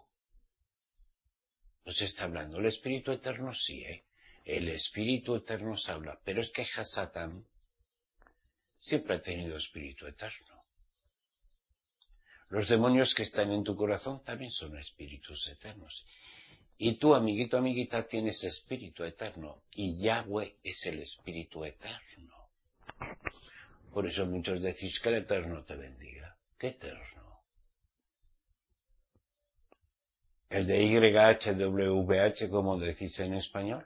S1: os está hablando. El espíritu eterno sí, ¿eh? El espíritu eterno os habla, pero es que Hasatán siempre ha tenido espíritu eterno. Los demonios que están en tu corazón también son espíritus eternos. Y tú, amiguito, amiguita, tienes espíritu eterno. Y Yahweh es el espíritu eterno. Por eso muchos decís que el eterno te bendiga. ¿Qué eterno? El de Y H W H, como decís en español.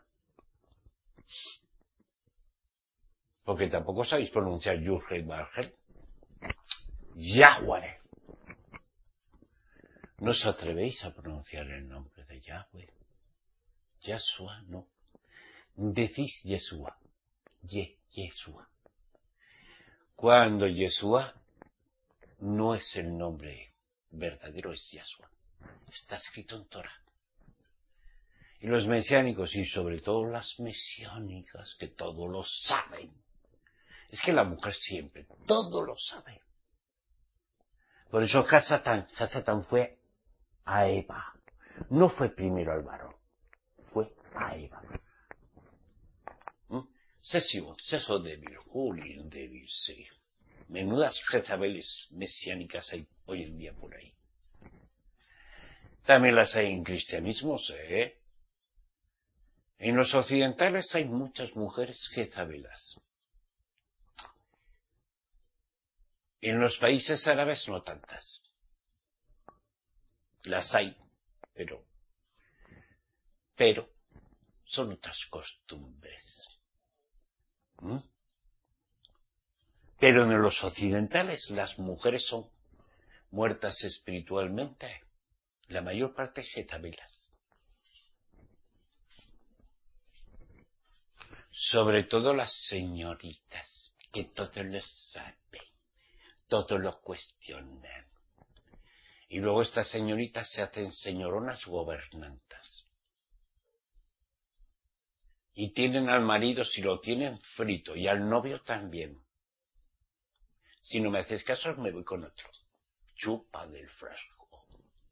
S1: Porque tampoco sabéis pronunciar Yurgel Bargel. Yahweh. No os atrevéis a pronunciar el nombre de Yahweh. Yahshua, no. Decís Yeshua. Ye, Yeshua. Cuando Yeshua no es el nombre verdadero, es Yahshua. Está escrito en Torah. Y los mesiánicos, y sobre todo las mesiánicas, que todo lo saben. Es que la mujer siempre, todo lo sabe. Por eso Hasatán, Hasatán fue a Eva. No fue primero al varón, fue a Eva. ¿Mm? Sesio, seso débil, Julio débil, sí. Menudas Jezabeles mesiánicas hay hoy en día por ahí. También las hay en cristianismo, ¿eh? En los occidentales hay muchas mujeres Jezabelas. En los países árabes no tantas. Las hay, pero, pero son otras costumbres. ¿Mm? Pero en los occidentales las mujeres son muertas espiritualmente, la mayor parte Jezabelas. Sobre todo las señoritas, que todo lo saben, todo lo cuestionan. Y luego estas señoritas se hacen señoronas gobernantas. Y tienen al marido, si lo tienen, frito, y al novio también. Si no me haces caso, me voy con otro. Chupa del frasco.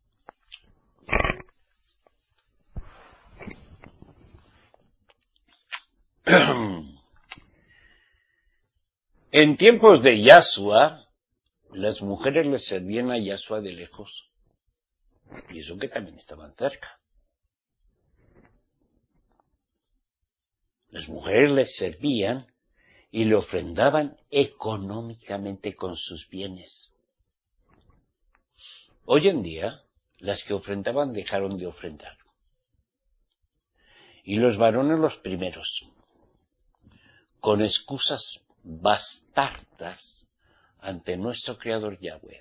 S1: En tiempos de Yahshua, las mujeres le servían a Yahshua de lejos. Y eso que también estaban cerca. Las mujeres le servían y le ofrendaban económicamente con sus bienes. Hoy en día, las que ofrendaban dejaron de ofrendar. Y los varones los primeros, con excusas bastardas ante nuestro Creador Yahweh.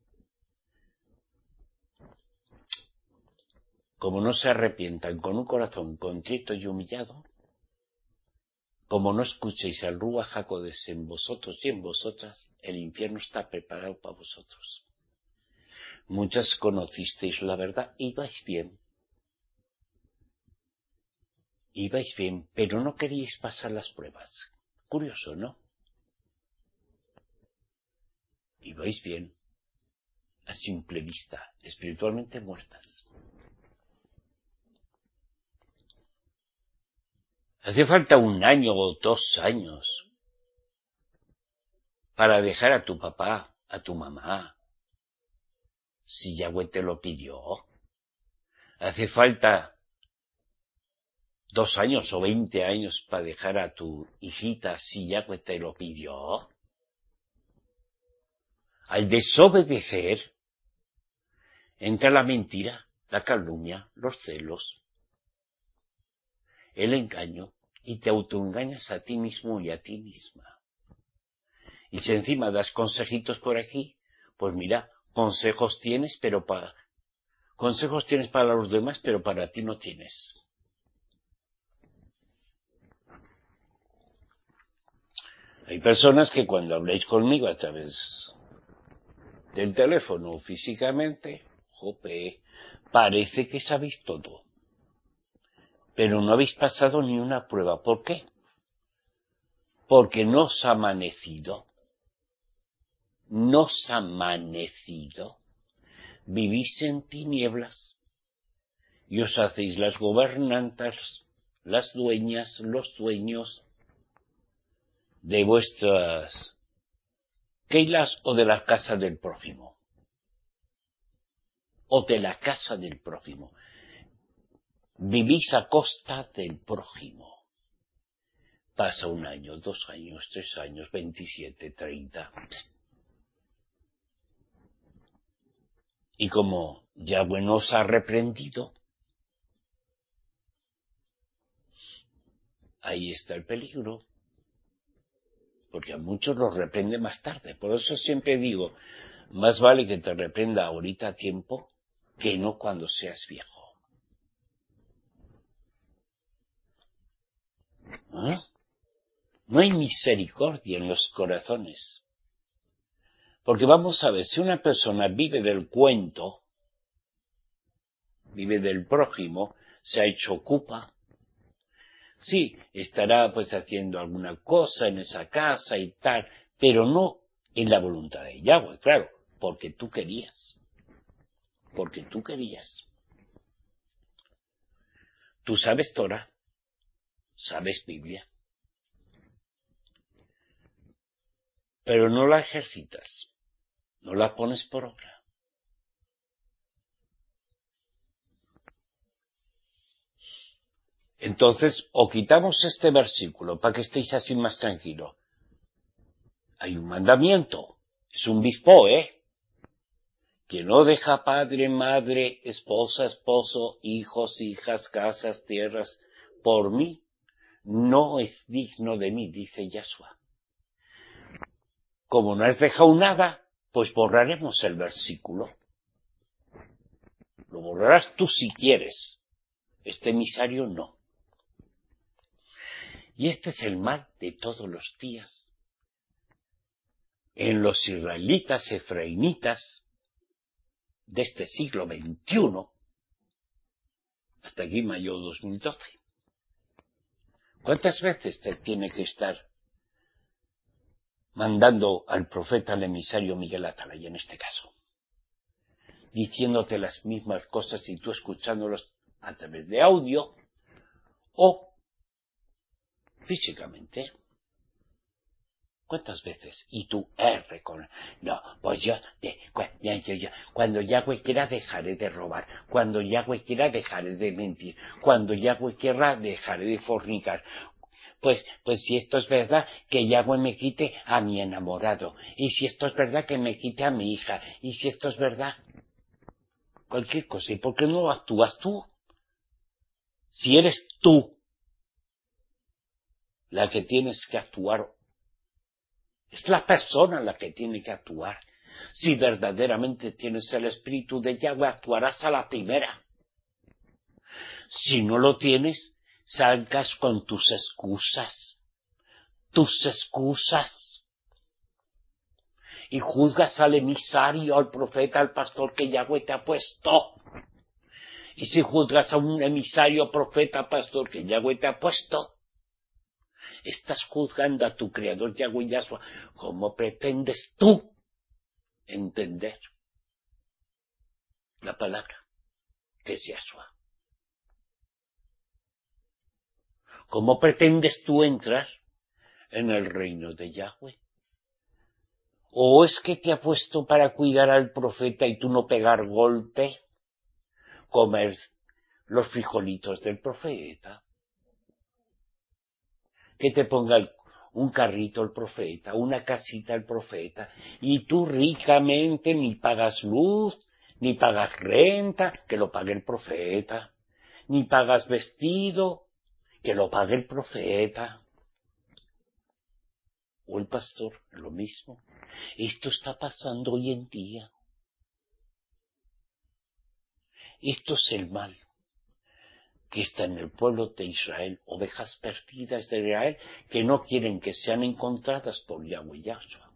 S1: Como no se arrepientan con un corazón contrito y humillado, como no escuchéis al Ruach HaKodesh en vosotros y en vosotras, el infierno está preparado para vosotros. Muchas conocisteis la verdad y vais bien. Ibais bien, pero no queríais pasar las pruebas. Curioso, ¿no? Ibais bien, a simple vista, espiritualmente muertas. Hace falta un año o dos años para dejar a tu papá, a tu mamá, si Yahweh te lo pidió. Hace falta dos años o veinte años para dejar a tu hijita si Yahweh te lo pidió. Al desobedecer, entra la mentira, la calumnia, los celos, el engaño, y te autoengañas a ti mismo y a ti misma. Y si encima das consejitos por aquí, pues mira, consejos tienes, pero para consejos tienes para los demás, pero para ti no tienes. Hay personas que cuando habléis conmigo a través del teléfono o físicamente, jope, parece que sabéis todo. Pero no habéis pasado ni una prueba. ¿Por qué? Porque no os ha amanecido. No os ha amanecido. Vivís en tinieblas y os hacéis las gobernantas, las dueñas, los dueños de vuestras keilas o de la casa del prójimo. O de la casa del prójimo. Vivís a costa del prójimo. Pasa un año, dos años, tres años, veintisiete, treinta. Y como Yahweh nos ha reprendido, ahí está el peligro. Porque a muchos los reprende más tarde. Por eso siempre digo, más vale que te reprenda ahorita a tiempo que no cuando seas viejo. ¿Eh? No hay misericordia en los corazones. Porque vamos a ver, si una persona vive del cuento, vive del prójimo, se ha hecho ocupa, sí, estará pues haciendo alguna cosa en esa casa y tal, pero no en la voluntad de Yahweh, claro, porque tú querías, porque tú querías. Tú sabes Torah, sabes Biblia, pero no la ejercitas, no la pones por obra. Entonces, o quitamos este versículo para que estéis así más tranquilos. Hay un mandamiento, es un bispo, ¿eh? Que no deja padre, madre, esposa, esposo, hijos, hijas, casas, tierras, por mí, no es digno de mí, dice Yahshua. Como no has dejado nada, pues borraremos el versículo. Lo borrarás tú si quieres. Este emisario no. Y este es el mal de todos los días. En los israelitas efraimitas de este siglo veintiuno, hasta aquí mayo dos mil doce. ¿Cuántas veces te tiene que estar mandando al profeta, al emisario Miguel Atalaya en este caso? Diciéndote las mismas cosas y tú escuchándolos a través de audio o físicamente. ¿Cuántas veces? Y tú R con... No, pues yo, yo, yo, yo... Cuando Yahweh quiera dejaré de robar. Cuando Yahweh quiera dejaré de mentir. Cuando Yahweh quiera dejaré de fornicar. Pues, pues si esto es verdad, que Yahweh me quite a mi enamorado. Y si esto es verdad, que me quite a mi hija. Y si esto es verdad, cualquier cosa. ¿Y por qué no actúas tú? Si eres tú la que tienes que actuar, es la persona la que tiene que actuar. Si verdaderamente tienes el espíritu de Yahweh, actuarás a la primera. Si no lo tienes, salgas con tus excusas. Tus excusas. Y juzgas al emisario, al profeta, al pastor que Yahweh te ha puesto. Y si juzgas a un emisario, profeta, pastor que Yahweh te ha puesto, estás juzgando a tu Creador Yahweh Yahshua. ¿Cómo pretendes tú entender la palabra que es Yahshua? ¿Cómo pretendes tú entrar en el reino de Yahweh? ¿O es que te ha puesto para cuidar al profeta y tú no pegar golpe? Comer los frijolitos del profeta. Que te ponga un carrito el profeta, una casita el profeta, y tú ricamente ni pagas luz, ni pagas renta, que lo pague el profeta, ni pagas vestido, que lo pague el profeta. O el pastor, lo mismo. Esto está pasando hoy en día. Esto es el mal que está en el pueblo de Israel, ovejas perdidas de Israel, que no quieren que sean encontradas por Yahweh Yahshua.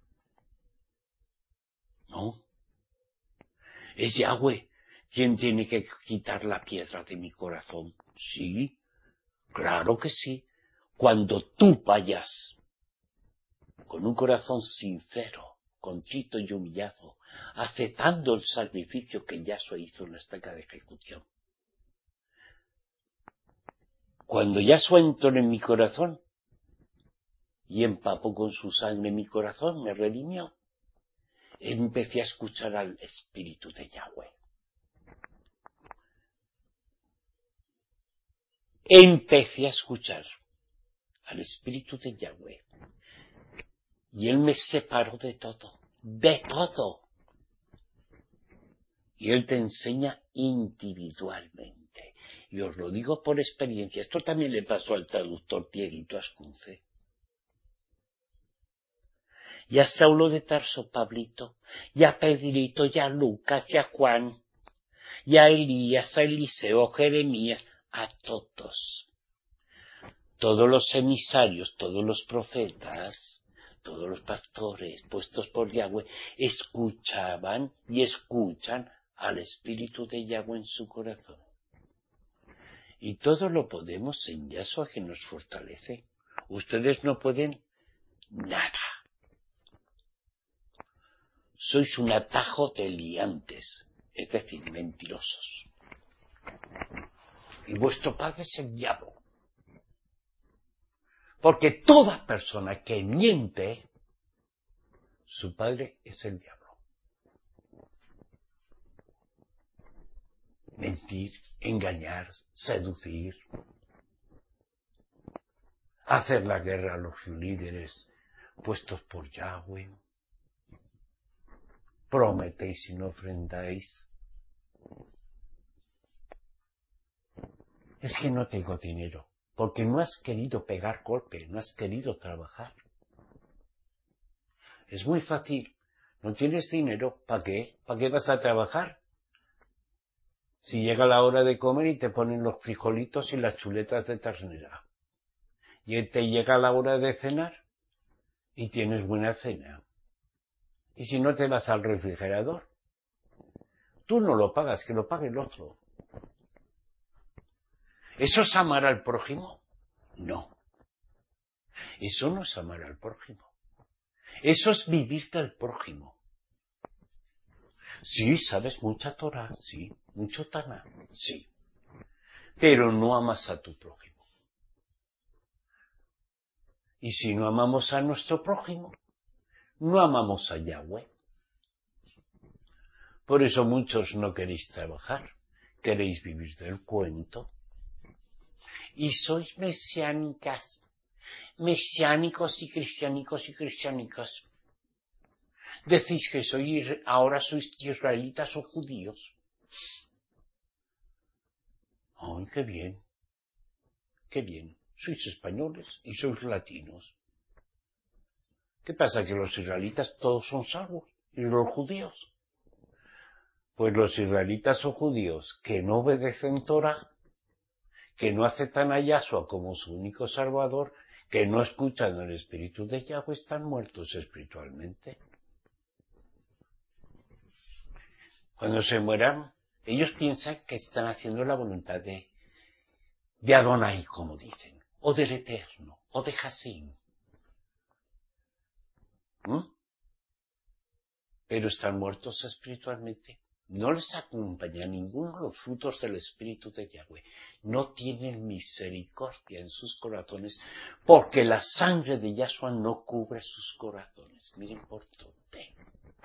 S1: No. Es Yahweh quien tiene que quitar la piedra de mi corazón. Sí, claro que sí. Cuando tú vayas con un corazón sincero, contrito y humillado, aceptando el sacrificio que Yahshua hizo en la estaca de ejecución. Cuando Yahshua entró en mi corazón y empapó con su sangre mi corazón, me redimió, empecé a escuchar al Espíritu de Yahweh. Empecé a escuchar al Espíritu de Yahweh. Y Él me separó de todo, de todo. Y Él te enseña individualmente. Y os lo digo por experiencia. Esto también le pasó al traductor Pierito Ascunce. Y a Saulo de Tarso, Pablito, y a Pedrito, y a Lucas, y a Juan, y a Elías, a Eliseo, Jeremías, a todos. Todos los emisarios, todos los profetas, todos los pastores puestos por Yahweh, escuchaban y escuchan al Espíritu de Yahweh en su corazón. Y todo lo podemos en Yahshua que nos fortalece. Ustedes no pueden nada. Sois un atajo de liantes, es decir, mentirosos. Y vuestro padre es el diablo. Porque toda persona que miente, su padre es el diablo. Mentir, engañar, seducir, hacer la guerra a los líderes puestos por Yahweh. Prometéis y no ofrendáis. Es que no tengo dinero, porque no has querido pegar golpe, no has querido trabajar. Es muy fácil. No tienes dinero, ¿para qué? ¿Para qué vas a trabajar? Si llega la hora de comer y te ponen los frijolitos y las chuletas de ternera. Y te llega la hora de cenar y tienes buena cena. Y si no te vas al refrigerador, tú no lo pagas, que lo pague el otro. ¿Eso es amar al prójimo? No. Eso no es amar al prójimo. Eso es vivir del prójimo. Sí, sabes mucha Torah, sí, mucho Taná, sí. Pero no amas a tu prójimo. Y si no amamos a nuestro prójimo, no amamos a Yahweh. Por eso muchos no queréis trabajar, queréis vivir del cuento. Y sois mesiánicas, mesiánicos y cristiánicos y cristiánicas. Decís que sois, ahora sois israelitas o judíos. ¡Ay, qué bien! ¡Qué bien! Sois españoles y sois latinos. ¿Qué pasa? ¿Que los israelitas todos son salvos? ¿Y los judíos? Pues los israelitas o judíos que no obedecen Torah, que no aceptan a Yahshua como su único salvador, que no escuchan el Espíritu de Yahweh, están muertos espiritualmente. Cuando se mueran, Ellos piensan que están haciendo la voluntad de, de Adonai, como dicen, o del Eterno, o de Hashem. ¿Mm? Pero están muertos espiritualmente. No les acompaña ninguno de los frutos del Espíritu de Yahweh. No tienen misericordia en sus corazones porque la sangre de Yahshua no cubre sus corazones. Miren por dónde.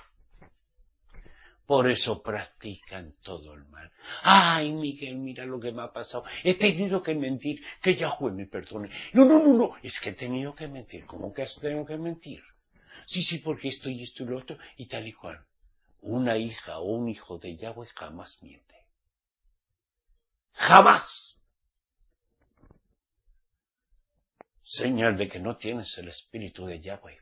S1: Por eso practican todo el mal. Ay, Miguel, mira lo que me ha pasado. He tenido que mentir, que Yahweh me perdone. No, no, no, no, es que he tenido que mentir. ¿Cómo que has tenido que mentir? Sí, sí, porque esto y esto y lo otro y tal y cual. Una hija o un hijo de Yahweh jamás miente. ¡Jamás! Señal de que no tienes el espíritu de Yahweh.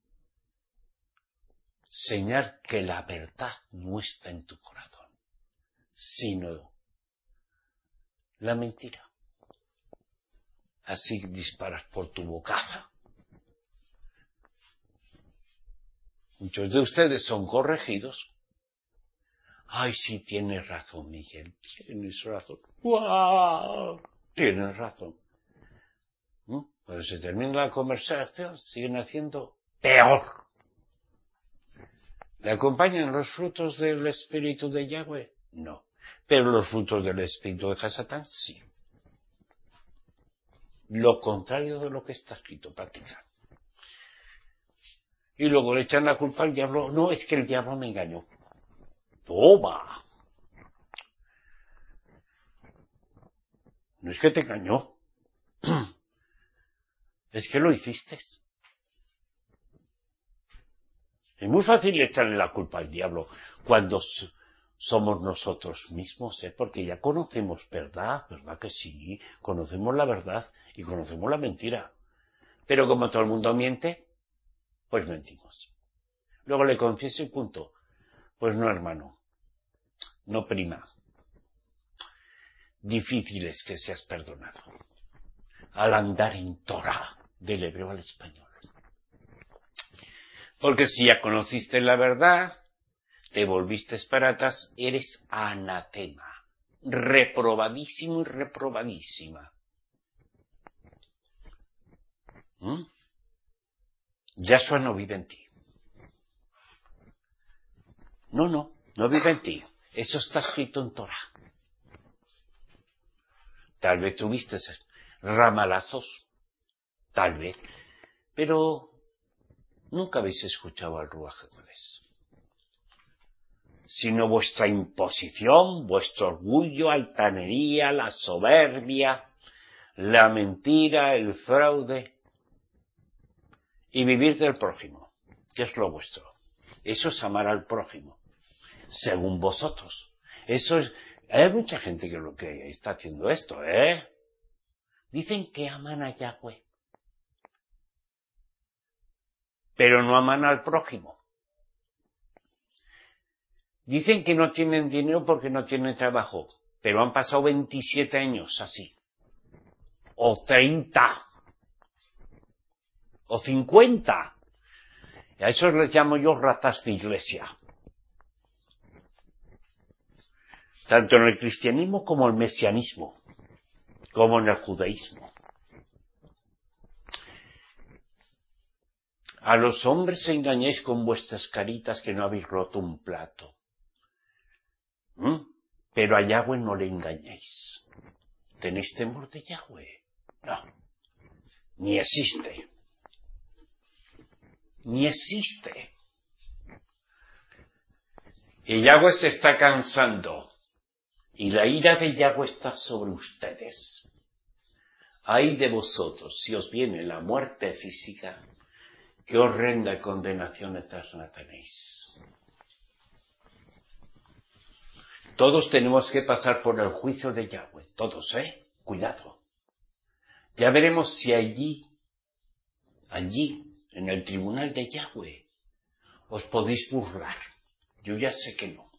S1: Señal que la verdad no está en tu corazón, sino la mentira. Así disparas por tu bocaza. Muchos de ustedes son corregidos. Ay, sí, tienes razón, Miguel. Tienes razón. ¡Guau! Tienes razón. ¿Mm? Cuando se termina la conversación, siguen haciendo peor. ¿Le acompañan los frutos del espíritu de Yahweh? No. Pero los frutos del espíritu de Hasatán, sí. Lo contrario de lo que está escrito, practicar. Y luego le echan la culpa al diablo. No, es que el diablo me engañó. ¡Toma! No es que te engañó. Es que lo hiciste. Es muy fácil echarle la culpa al diablo cuando somos nosotros mismos, ¿eh? Porque ya conocemos verdad, ¿verdad que sí? Conocemos la verdad y conocemos la mentira. Pero como todo el mundo miente, pues mentimos. Luego le confieso y punto. Pues no, hermano. No, prima. Difícil es que seas perdonado. Al andar en Torah, del hebreo al español. Porque si ya conociste la verdad, te volviste para atrás, eres anatema. Reprobadísimo y reprobadísima. ¿Mm? Yahshua no vive en ti. No, no, no vive en ti. Eso está escrito en Torah. Tal vez tuviste ramalazos, tal vez, pero nunca habéis escuchado al Ruach HaKodesh. Sino vuestra imposición, vuestro orgullo, altanería, la soberbia, la mentira, el fraude y vivir del prójimo, que es lo vuestro. Eso es amar al prójimo, según vosotros. Eso es. Hay mucha gente que lo que está haciendo esto, ¿eh? Dicen que aman a Yahweh, pero no aman al prójimo. Dicen que no tienen dinero porque no tienen trabajo, pero han pasado veintisiete años así, o treinta, o cincuenta. A eso les llamo yo ratas de iglesia. Tanto en el cristianismo como en el mesianismo, como en el judaísmo. A los hombres engañáis con vuestras caritas que no habéis roto un plato. ¿Mm? Pero a Yahweh no le engañéis. ¿Tenéis temor de Yahweh? No. Ni existe. Ni existe. Y Yahweh se está cansando. Y la ira de Yahweh está sobre ustedes. Ay de vosotros si os viene la muerte física, qué horrenda condenación eterna tenéis. Todos tenemos que pasar por el juicio de Yahweh. Todos, ¿eh? Cuidado. Ya veremos si allí, allí, en el tribunal de Yahweh, os podéis burlar. Yo ya sé que no.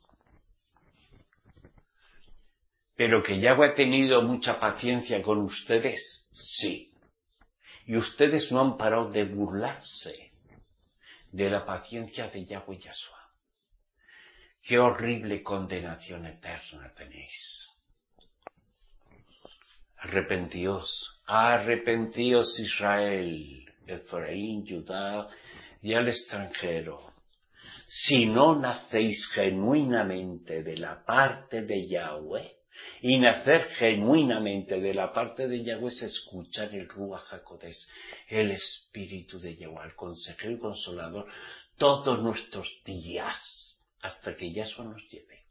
S1: Pero que Yahweh ha tenido mucha paciencia con ustedes, sí. Y ustedes no han parado de burlarse de la paciencia de Yahweh Yahshua. qué horrible condenación eterna tenéis. Arrepentíos, arrepentíos Israel, Efraín, Judá y al extranjero. Si no nacéis genuinamente de la parte de Yahweh, y nacer genuinamente de la parte de Yahweh es escuchar el Ruach HaKodesh, el Espíritu de Yahweh, el consejero y consolador, todos nuestros días, hasta que Yahshua nos lleve.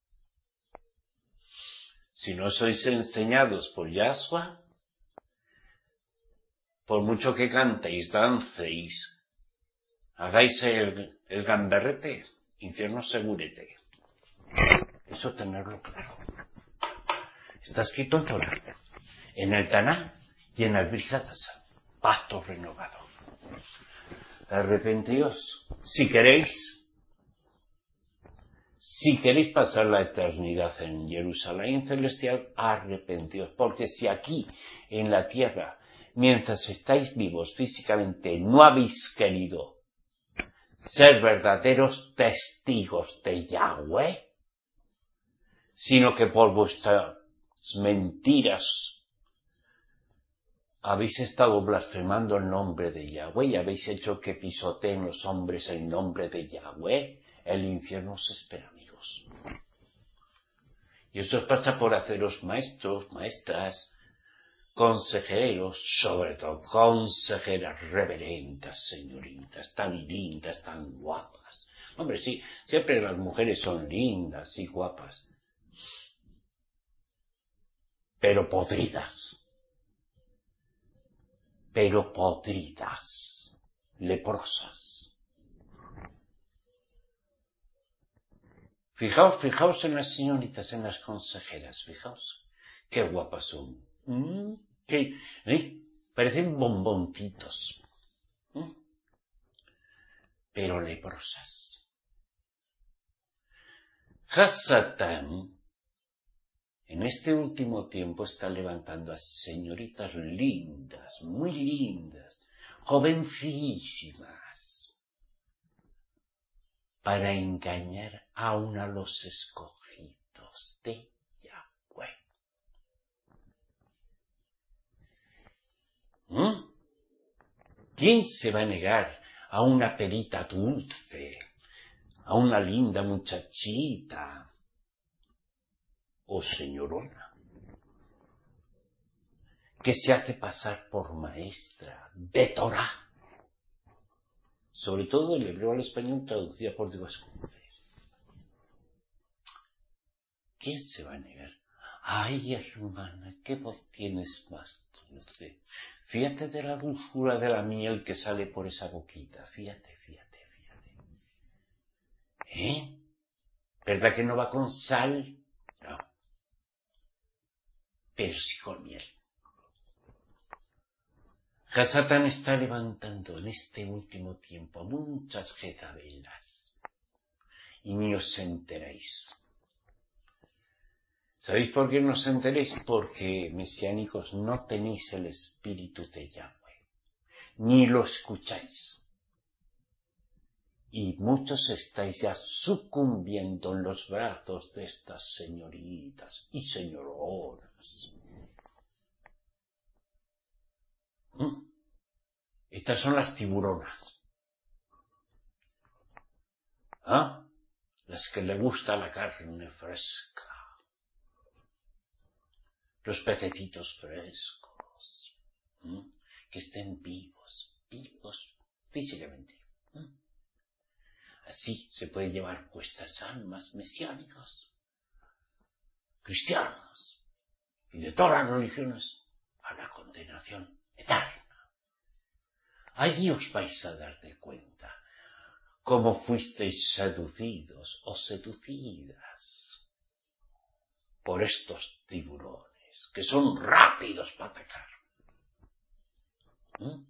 S1: Si no sois enseñados por Yahshua, por mucho que cantéis, dancéis, hagáis el, el gamberrete, infierno segurete. Eso tenerlo claro. Está escrito en Torah, en el Taná y en el Brit Hadashah, pacto renovado. Arrepentíos, si queréis, si queréis pasar la eternidad en Jerusalén celestial, arrepentíos, porque si aquí, en la tierra, mientras estáis vivos físicamente, no habéis querido ser verdaderos testigos de Yahweh, sino que por vuestras mentiras habéis estado blasfemando el nombre de Yahweh y habéis hecho que pisoteen los hombres el nombre de Yahweh, el infierno os espera, amigos. Y eso os pasa por haceros maestros, maestras, consejeros, sobre todo consejeras reverendas, señoritas, tan lindas, tan guapas. Hombre, sí, siempre las mujeres son lindas y guapas, pero podridas, pero podridas, leprosas. Fijaos, fijaos en las señoritas, en las consejeras, fijaos, qué guapas son. ¿Mm? ¿Qué? ¿Eh? Parecen bomboncitos, ¿Mm? pero leprosas. Hasatán, en este último tiempo, está levantando a señoritas lindas, muy lindas, jovencísimas, para engañar aún a los escogidos de Yahweh. ¿Mm? ¿Quién se va a negar a una perita dulce, a una linda muchachita o señorona que se hace pasar por maestra de Torah? Sobre todo el hebreo al español traducida por Diego Vasconcelos. ¿Quién se va a negar? Ay, hermana, qué voz tienes más dulce. Fíjate de la dulzura de la miel que sale por esa boquita. Fíjate, fíjate, fíjate. ¿Eh? ¿Verdad que no va con sal? No. Pero sí con miel. Hasatán está levantando en este último tiempo muchas Jezabelas. Y ni os enteréis. ¿Sabéis por qué no os enteréis? Porque, mesiánicos, no tenéis el espíritu de Yahweh, ni lo escucháis. Y muchos estáis ya sucumbiendo en los brazos de estas señoritas y señoronas. ¿Mm? Estas son las tiburonas. ¿Ah? Las que le gusta la carne fresca. Los pececitos frescos, ¿Mm? que estén vivos, vivos físicamente. ¿Mm? Así se puede llevar vuestras almas mesiánicas, cristianos y de todas las religiones a la condenación eterna. Allí os vais a dar de cuenta cómo fuisteis seducidos o seducidas por estos tiburones, que son rápidos para atacar. ¿Mm?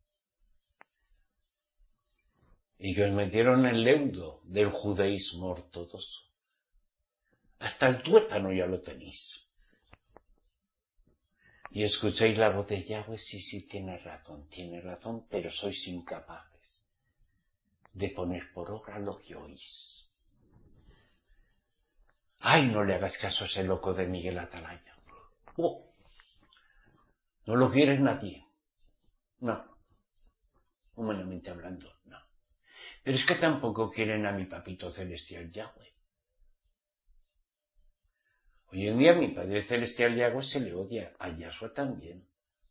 S1: Y que os metieron en el leudo del judaísmo ortodoxo. Hasta el tuétano ya lo tenéis. Y escucháis la voz de Yahweh, sí, sí, tiene razón, tiene razón, pero sois incapaces de poner por obra lo que oís. Ay, no le hagas caso a ese loco de Miguel Atalaya. Oh, no lo quiere nadie. No, humanamente hablando, no. Pero es que tampoco quieren a mi papito celestial Yahweh. Hoy en día mi Padre Celestial Yahweh se le odia, a Yahshua también.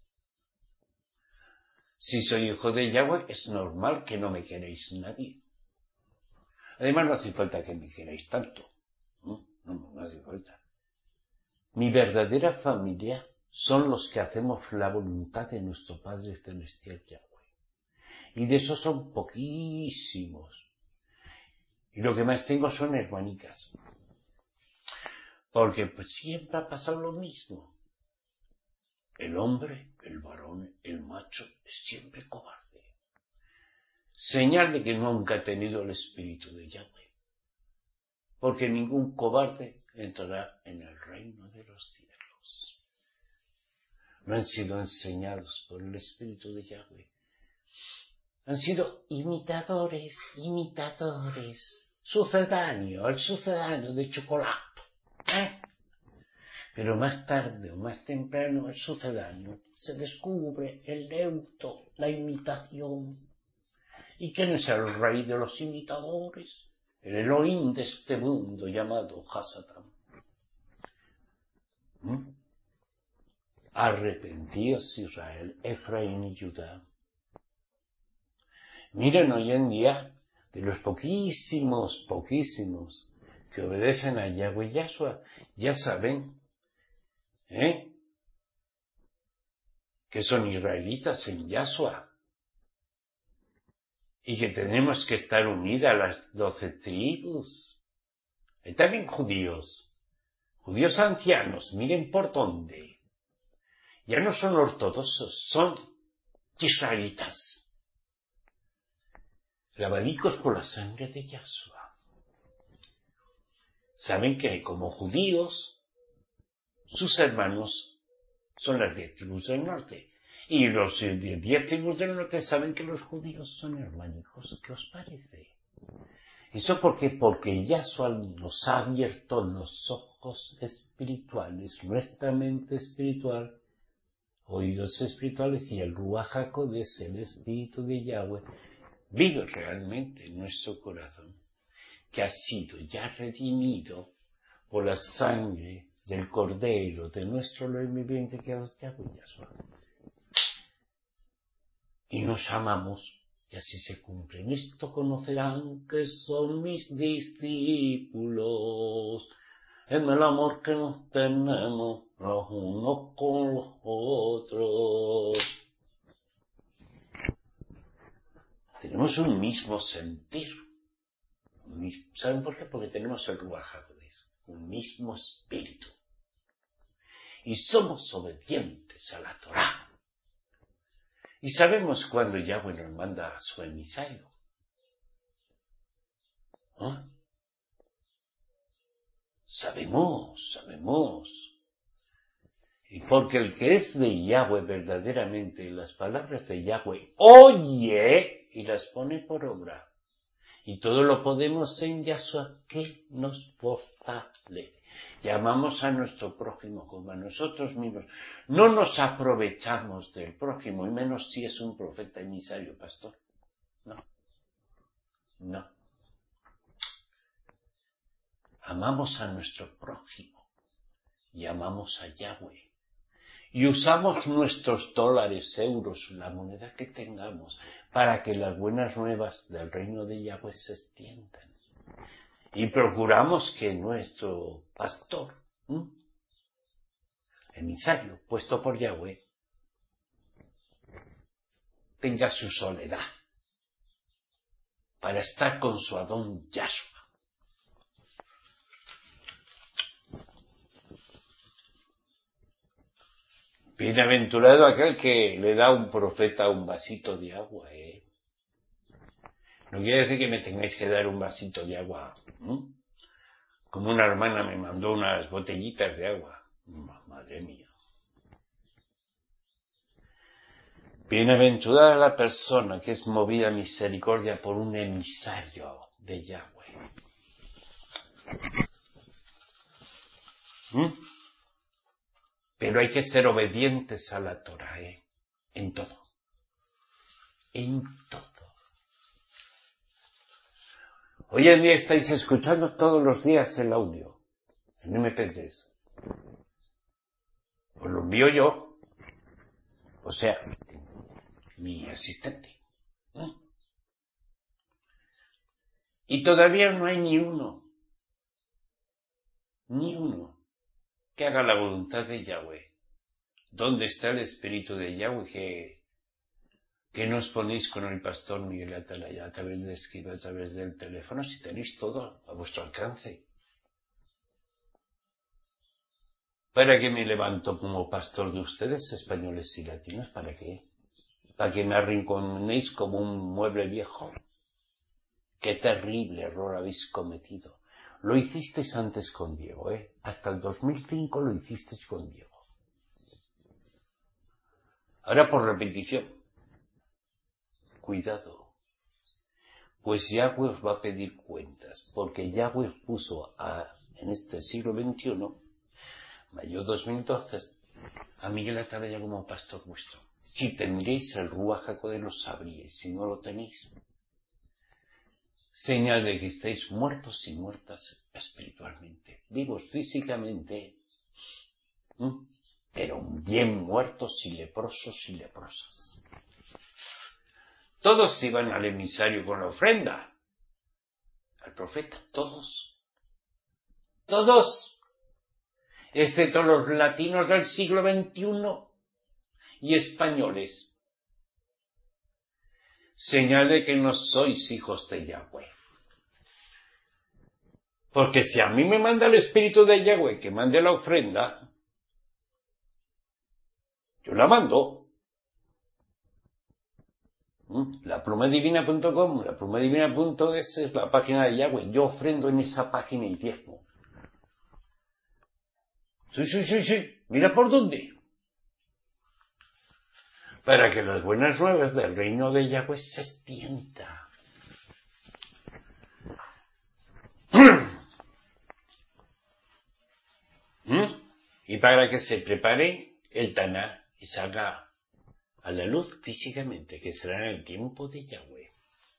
S1: Si soy hijo de Yahweh, es normal que no me queréis nadie. Además, no hace falta que me queráis tanto. No, no, no hace falta. Mi verdadera familia son los que hacemos la voluntad de nuestro Padre Celestial Yahweh. Y de esos son poquísimos. Y lo que más tengo son hermanicas. Porque pues siempre ha pasado lo mismo. El hombre, el varón, el macho, es siempre cobarde. Señal de que nunca ha tenido el espíritu de Yahweh. Porque ningún cobarde entrará en el reino de los cielos. No han sido enseñados por el espíritu de Yahweh. Han sido imitadores, imitadores. Sucedáneo, el sucedáneo de chocolate. ¿Eh? Pero más tarde o más temprano el sucedáneo se descubre el neuto, la imitación. ¿Y quién es el rey de los imitadores? El Elohim de este mundo llamado Hasatán. ¿Mm? Arrepentíos Israel, Efraín y Judá. Miren hoy en día, de los poquísimos, poquísimos que obedecen a Yahweh Yahshua, ya saben, ¿eh? que son israelitas en Yahshua y que tenemos que estar unidas a las doce tribus. Hay también judíos, judíos ancianos, miren por dónde. Ya no son ortodoxos, son israelitas. Lavadicos por la sangre de Yahshua. Saben que como judíos, sus hermanos son las diez tribus del norte. Y los diez tribus del norte saben que los judíos son hermánicos. ¿Qué os parece? ¿Eso por qué? Porque Yahshua nos ha abierto los ojos espirituales, nuestra mente espiritual, oídos espirituales, y el Ruach HaKodesh, el espíritu de Yahweh, vive realmente en nuestro corazón, que ha sido ya redimido por la sangre del Cordero de nuestro Elohim viviente, que es Yahweh Yahshua. Y nos amamos, y así se cumple. En esto conocerán que son mis discípulos, en el amor que nos tenemos los unos con los otros. Tenemos un mismo sentir. ¿Saben por qué? Porque tenemos el Ruach HaKodesh, un mismo espíritu. Y somos obedientes a la Torá. Y sabemos cuando Yahweh nos manda a su emisario. ¿Eh? Sabemos, sabemos. Y porque el que es de Yahweh verdaderamente, las palabras de Yahweh oye y las pone por obra. Y todo lo podemos en Yahshua, que nos fortalece. Llamamos a nuestro prójimo como a nosotros mismos. No nos aprovechamos del prójimo, y menos si es un profeta, emisario, pastor. No. No. Amamos a nuestro prójimo y amamos a Yahweh. Y usamos nuestros dólares, euros, la moneda que tengamos, para que las buenas nuevas del reino de Yahweh se extiendan. Y procuramos que nuestro pastor, ¿m? emisario, puesto por Yahweh, tenga su soledad para estar con su Adón Yahshua. Bienaventurado aquel que le da a un profeta un vasito de agua, ¿eh? No quiere decir que me tengáis que dar un vasito de agua, ¿m? Como una hermana me mandó unas botellitas de agua. Madre mía. Bienaventurada la persona que es movida a misericordia por un emisario de Yahweh. ¿Mm? Pero hay que ser obedientes a la Torah, ¿eh? En todo. En todo. Hoy en día estáis escuchando todos los días el audio, en eme pe tres. Os lo envío yo, o sea, mi asistente. ¿Mm? Y todavía no hay ni uno, ni uno, que haga la voluntad de Yahweh. ¿Dónde está el Espíritu de Yahweh que, que nos ponéis con el pastor Miguel Atalaya a través de escriba, a través del teléfono, si tenéis todo a vuestro alcance? ¿Para qué me levanto como pastor de ustedes, españoles y latinos? ¿Para qué? ¿Para que me arrinconéis como un mueble viejo? ¡Qué terrible error habéis cometido! Lo hicisteis antes con Diego, ¿eh? Hasta el dos mil cinco lo hicisteis con Diego. Ahora por repetición. Cuidado. Pues Yahweh os va a pedir cuentas, porque Yahweh puso a, en este siglo veintiuno, mayo dos mil doce, a Miguel Atalaya como pastor vuestro. Si tendréis el Ruach HaKodesh lo sabríais, si no lo tenéis. Señal de que estáis muertos y muertas espiritualmente, vivos físicamente, ¿m? Pero bien muertos y leprosos y leprosas. Todos iban al emisario con la ofrenda, al profeta, todos, todos, excepto los latinos del siglo veintiuno y españoles. Señal de que no sois hijos de Yahweh. Porque si a mí me manda el Espíritu de Yahweh que mande la ofrenda, yo la mando. La pluma divina punto com, la pluma divina punto es es la página de Yahweh. Yo ofrendo en esa página y diezmo. Sí, sí, sí, sí. Mira por dónde. Para que las buenas nuevas del reino de Yahweh se extienda. ¿Mm? Y para que se prepare el Taná y salga a la luz físicamente, que será en el tiempo de Yahweh.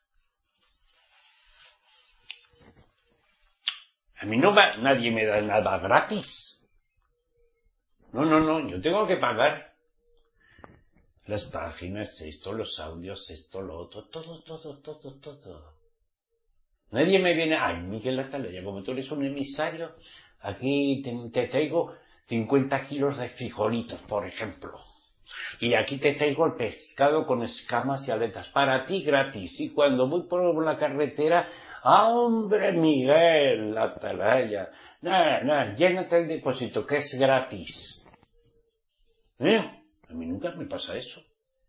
S1: A mí no va, nadie me da nada gratis. No, no, no, yo tengo que pagar las páginas, esto, los audios, esto, lo otro, todo, todo, todo, todo. Nadie me viene, ay, Miguel Atalaya, como tú eres un emisario, aquí te, te traigo cincuenta kilos de frijolitos, por ejemplo. Y aquí te traigo el pescado con escamas y aletas, para ti gratis. Y cuando voy por la carretera, ¡ah, hombre, Miguel Atalaya! No, no, llénate el depósito, que es gratis. ¿Eh? A mí nunca me pasa eso.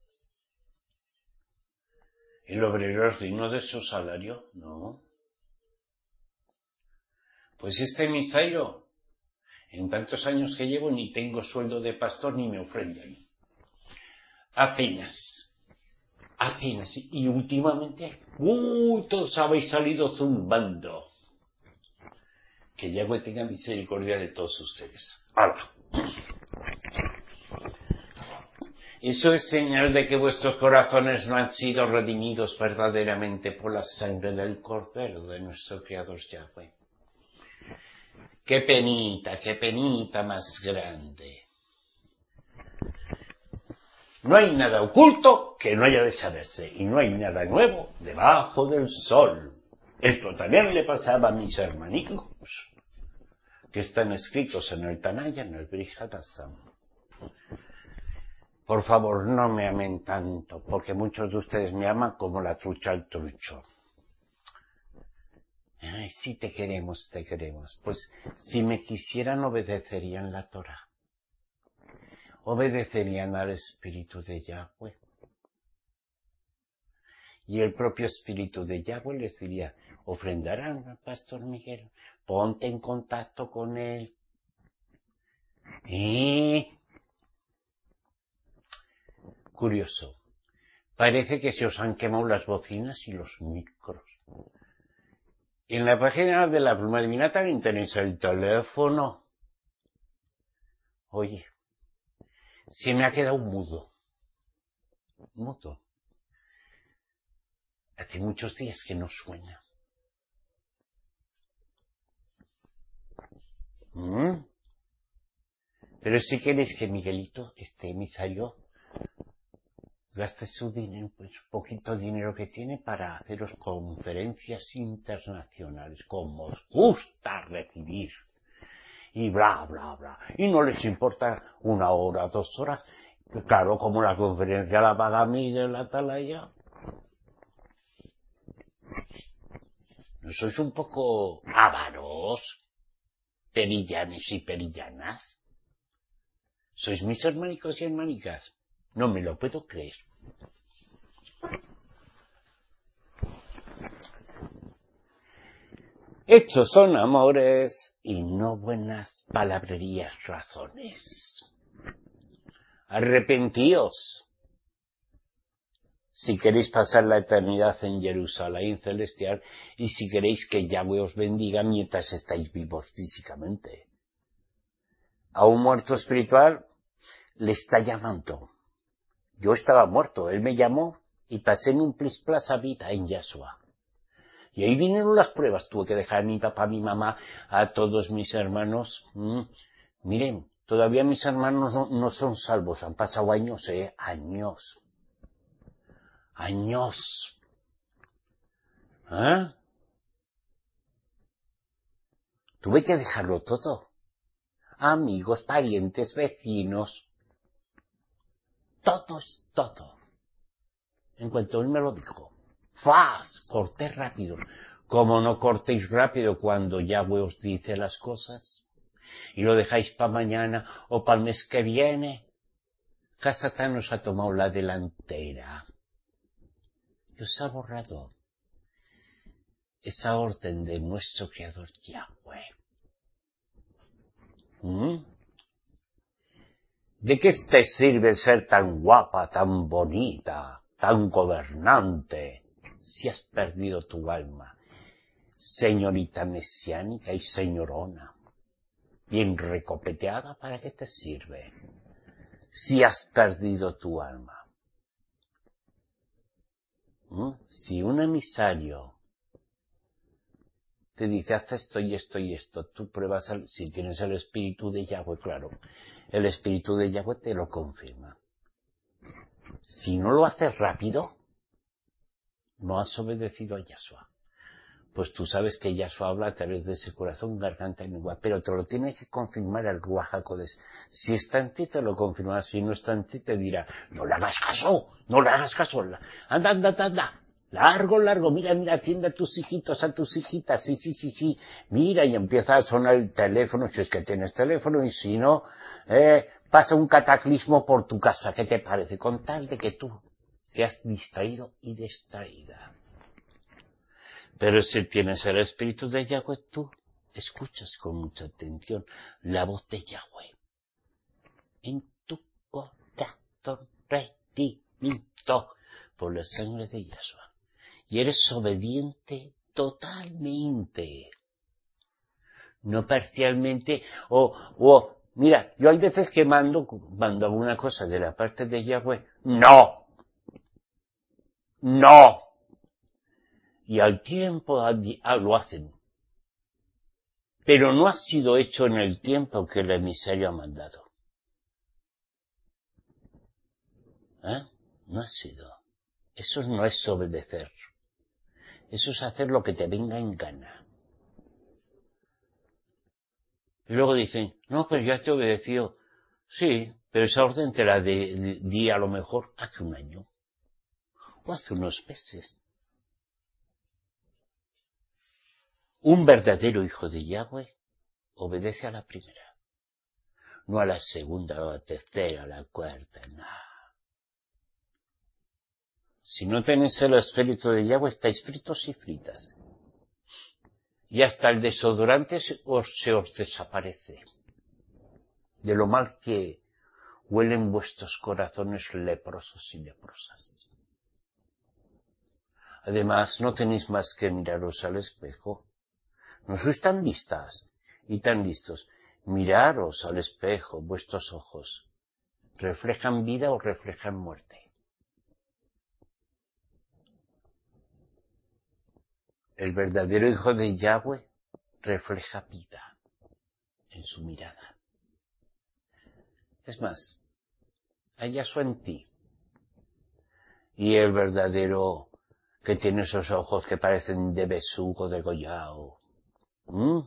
S1: ¿El obrero es digno de su salario? No. Pues este emisario, en tantos años que llevo, ni tengo sueldo de pastor ni me ofrendan. Apenas. Apenas. Y últimamente, ¡uy! Todos habéis salido zumbando. Que Yahweh tenga misericordia de todos ustedes. ¡Hala! Eso es señal de que vuestros corazones no han sido redimidos verdaderamente por la sangre del Cordero de nuestro Creador Yahweh. ¡Qué penita, qué penita más grande! No hay nada oculto que no haya de saberse, y no hay nada nuevo debajo del sol. Esto también le pasaba a mis hermanitos, que están escritos en el Tanaya, en el Brit Hadashah. Por favor, no me amen tanto, porque muchos de ustedes me aman como la trucha al trucho. Ay, sí te queremos, te queremos. Pues si me quisieran, obedecerían la Torah. Obedecerían al Espíritu de Yahweh. Y el propio Espíritu de Yahweh les diría, ofrendarán al Pastor Miguel, ponte en contacto con él. Y... curioso, parece que se os han quemado las bocinas y los micros. En la página de la Pluma Divina también tenéis el teléfono. Oye, se me ha quedado mudo. Mudo. Hace muchos días que no suena. ¿Mm? Pero si queréis que Miguelito, este emisario, gaste su dinero, pues poquito dinero que tiene para haceros conferencias internacionales, como os gusta recibir, y bla, bla, bla. Y no les importa una hora, dos horas. Claro, como la conferencia la paga Miguel Atalaya. ¿No sois un poco ávaros, perillanes y perillanas? ¿Sois mis hermanicos y hermanicas? No me lo puedo creer. Hechos son amores y no buenas palabrerías razones. Arrepentíos. Si queréis pasar la eternidad en Jerusalén celestial y si queréis que Yahweh os bendiga mientras estáis vivos físicamente. A un muerto espiritual le está llamando. Yo estaba muerto, él me llamó y pasé en un plis plaza vida en Yahshua. Y ahí vinieron las pruebas, tuve que dejar a mi papá, a mi mamá, a todos mis hermanos. Mm. Miren, todavía mis hermanos no, no son salvos, han pasado años, eh, años. Años. ¿Ah? Tuve que dejarlo todo. Amigos, parientes, vecinos. Todo es todo. En cuanto él me lo dijo. ¡Fas! Corté rápido. Como no cortéis rápido cuando Yahweh os dice las cosas y lo dejáis para mañana o para el mes que viene, Hasatán nos ha tomado la delantera y os ha borrado esa orden de nuestro Creador Yahweh. ¿Mm? ¿De qué te sirve ser tan guapa, tan bonita, tan gobernante, si has perdido tu alma, señorita mesiánica y señorona, bien recopeteada? ¿Para qué te sirve si has perdido tu alma? ¿Mm? Si un emisario te dice, haz esto y esto y esto, tú pruebas, el, si tienes el espíritu de Yahweh, claro, el espíritu de Yahweh te lo confirma. Si no lo haces rápido, no has obedecido a Yahshua. Pues tú sabes que Yahshua habla a través de ese corazón, garganta y lengua, pero te lo tiene que confirmar el Ruach HaKodesh. Si está en ti, te lo confirmará. Si no está en ti, te dirá, no le hagas caso, no le hagas caso. Anda, anda, anda, anda. Largo, largo, mira, mira, atiende a tus hijitos, a tus hijitas, sí, sí, sí, sí. Mira, y empieza a sonar el teléfono, si es que tienes teléfono, y si no, eh, pasa un cataclismo por tu casa. ¿Qué te parece? Con tal de que tú seas distraído y distraída. Pero si tienes el espíritu de Yahweh, tú escuchas con mucha atención la voz de Yahweh en tu corazón redimido por la sangre de Yahshua. Y eres obediente totalmente, no parcialmente, o, o, mira, yo hay veces que mando, mando alguna cosa de la parte de Yahweh, no, no, y al tiempo lo hacen. Pero no ha sido hecho en el tiempo que el emisario ha mandado. ¿Eh? No ha sido. Eso no es obedecer. Eso es hacer lo que te venga en gana. Y luego dicen, no, pero ya te obedeció. Sí, pero esa orden te la de, de, di a lo mejor hace un año. O hace unos meses. Un verdadero hijo de Yahweh obedece a la primera. No a la segunda, a la tercera, a la cuarta, nada. Si no tenéis el espíritu de Yahweh, estáis fritos y fritas. Y hasta el desodorante se os, se os desaparece. De lo mal que huelen vuestros corazones leprosos y leprosas. Además, no tenéis más que miraros al espejo. No sois tan listas y tan listos Miraros al espejo, vuestros ojos. ¿Reflejan vida o reflejan muerte? El verdadero hijo de Yahweh refleja vida en su mirada. Es más, hay Yahshua en ti. Y el verdadero que tiene esos ojos que parecen de besugo degollado. ¿Mm?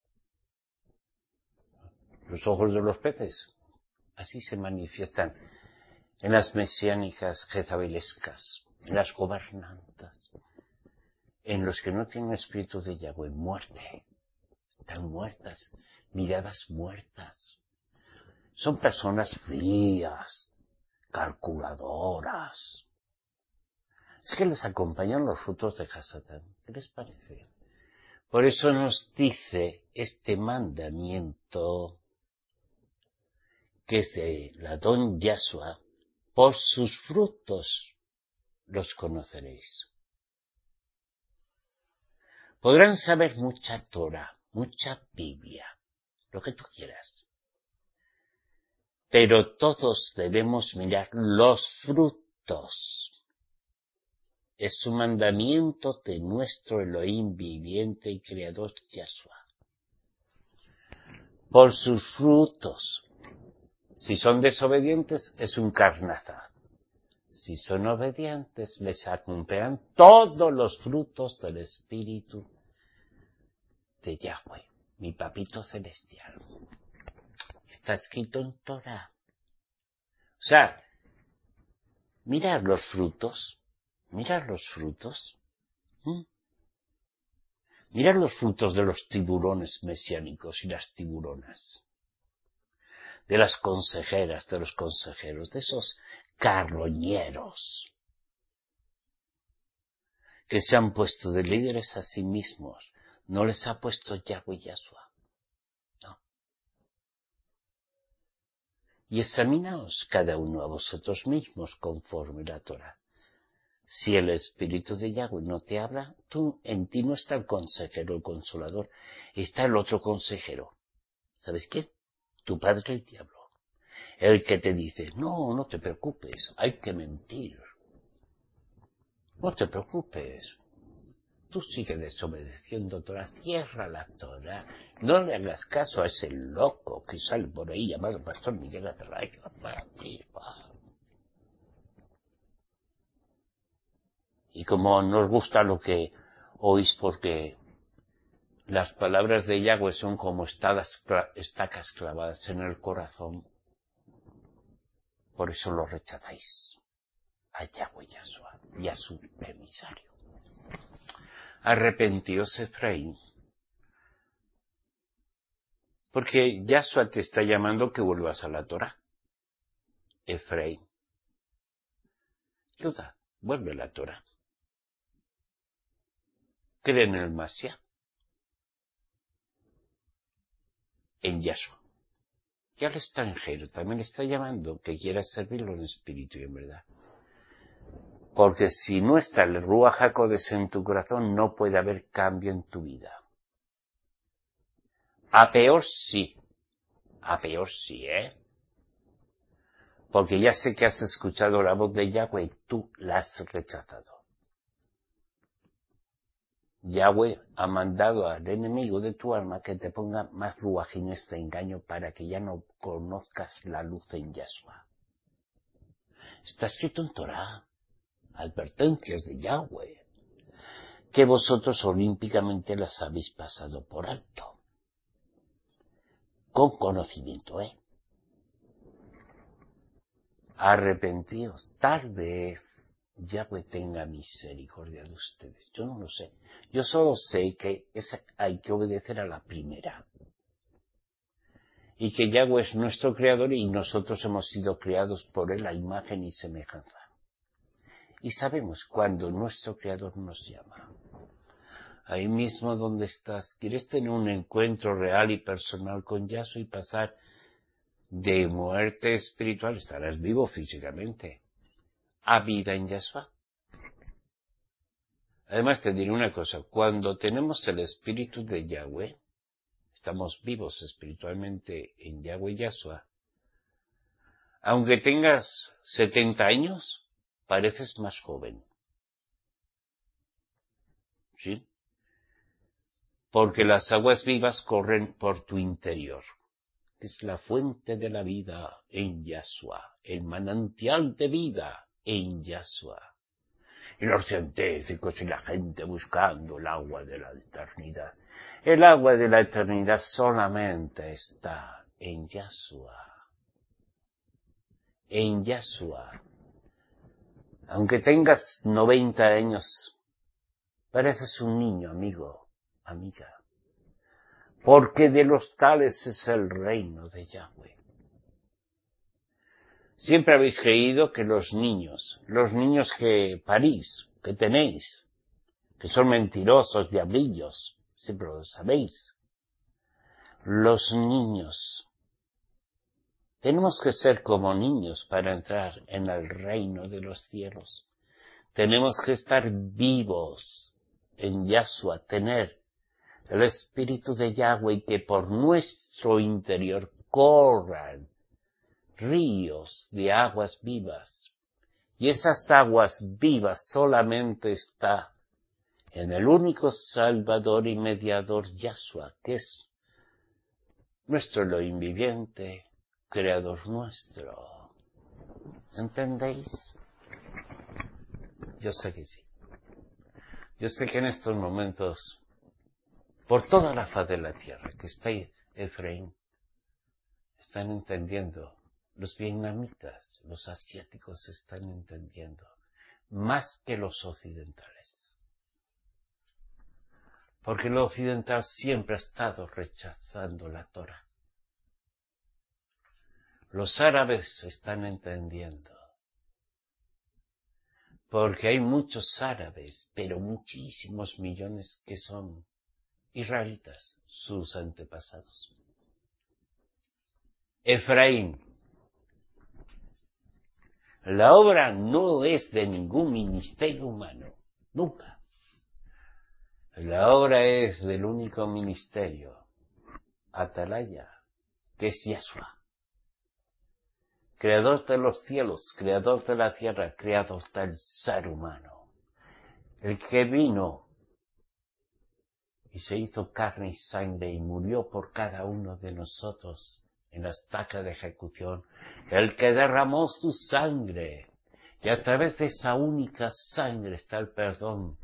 S1: Los ojos de los peces. Así se manifiestan en las mesiánicas jezabelescas, en las gobernantas, en los que no tienen espíritu de Yahweh, muerte. Están muertas, miradas muertas. Son personas frías, calculadoras. Es que les acompañan los frutos de Hasatán. ¿Qué les parece? Por eso nos dice este mandamiento, que es de la don Yahshua, por sus frutos los conoceréis. Podrán saber mucha Torah, mucha Biblia, lo que tú quieras. Pero todos debemos mirar los frutos. Es un mandamiento de nuestro Elohim viviente y creador Yahshua. Por sus frutos. Si son desobedientes, es un carnaza. Si son obedientes, les acompañan todos los frutos del Espíritu de Yahweh, mi papito celestial. Está escrito en Torah. O sea, mirad los frutos, mirad los frutos. ¿Mm? Mirad los frutos de los tiburones mesiánicos y las tiburonas, de las consejeras, de los consejeros, de esos carroñeros que se han puesto de líderes a sí mismos. No les ha puesto Yahweh Yahshua. No. Y examinaos cada uno a vosotros mismos conforme la Torah. Si el Espíritu de Yahweh no te habla, tú, en ti no está el consejero, el consolador, está el otro consejero. ¿Sabes quién? Tu padre el diablo. El que te dice, no, no te preocupes, hay que mentir. No te preocupes. Tú sigues desobedeciendo Torah, cierra la Torah. No le hagas caso a ese loco que sale por ahí llamado Pastor Miguel Atalaya. Y como nos gusta lo que oís porque las palabras de Yahweh son como estacas clavadas en el corazón, por eso lo rechazáis a Yahweh Yahshua y a su emisario. Arrepentíos, Efraín, porque Yahshua te está llamando que vuelvas a la Torah. Efraín, Judá, vuelve a la Torah. Cree en el Mashiach, en Yahshua. Y al extranjero también está llamando que quieras servirlo en espíritu y en verdad. Porque si no está el Ruach HaKodesh en tu corazón, no puede haber cambio en tu vida. A peor sí. A peor sí, ¿eh? Porque ya sé que has escuchado la voz de Yahweh y tú la has rechazado. Yahweh ha mandado al enemigo de tu alma que te ponga más ruaj en este engaño para que ya no conozcas la luz en Yahshua. Está escrito en Torah, advertencias de Yahweh, que vosotros olímpicamente las habéis pasado por alto. Con conocimiento, ¿eh? Arrepentíos, tal vez Yahweh tenga misericordia de ustedes. Yo no lo sé. Yo solo sé que es, hay que obedecer a la primera. Y que Yahweh es nuestro creador y nosotros hemos sido creados por él a imagen y semejanza. Y sabemos cuando nuestro creador nos llama. Ahí mismo donde estás, ¿quieres tener un encuentro real y personal con Yahshua y pasar de muerte espiritual? Estarás vivo físicamente a vida en Yahshua. Además te diré una cosa, cuando tenemos el espíritu de Yahweh, estamos vivos espiritualmente en Yahweh Yahshua. Aunque tengas setenta años, pareces más joven. ¿Sí? Porque las aguas vivas corren por tu interior. Es la fuente de la vida en Yahshua, el manantial de vida en Yahshua. Y los científicos y la gente buscando el agua de la eternidad. El agua de la eternidad solamente está en Yahshua. En Yahshua. Aunque tengas noventa años, pareces un niño, amigo, amiga. Porque de los tales es el reino de Yahweh. Siempre habéis creído que los niños, los niños que parís, que tenéis, que son mentirosos, diablillos, siempre lo sabéis. Los niños, tenemos que ser como niños para entrar en el reino de los cielos. Tenemos que estar vivos en Yahshua, tener el Espíritu de Yahweh que por nuestro interior corran ríos de aguas vivas. Y esas aguas vivas solamente está en el único Salvador y Mediador Yahshua, que es nuestro Elohim viviente, Creador nuestro. ¿Entendéis? Yo sé que sí. Yo sé que en estos momentos, por toda la faz de la tierra, que está Efraín, están entendiendo. Los vietnamitas, los asiáticos están entendiendo más que los occidentales. Porque lo occidental siempre ha estado rechazando la Torah. Los árabes están entendiendo. Porque hay muchos árabes, pero muchísimos millones que son israelitas, sus antepasados. Efraín. La obra no es de ningún ministerio humano, nunca. La obra es del único ministerio, Atalaya, que es Yahshua. Creador de los cielos, creador de la tierra, creador del ser humano. El que vino y se hizo carne y sangre y murió por cada uno de nosotros en la estaca de ejecución, el que derramó su sangre, y a través de esa única sangre está el perdón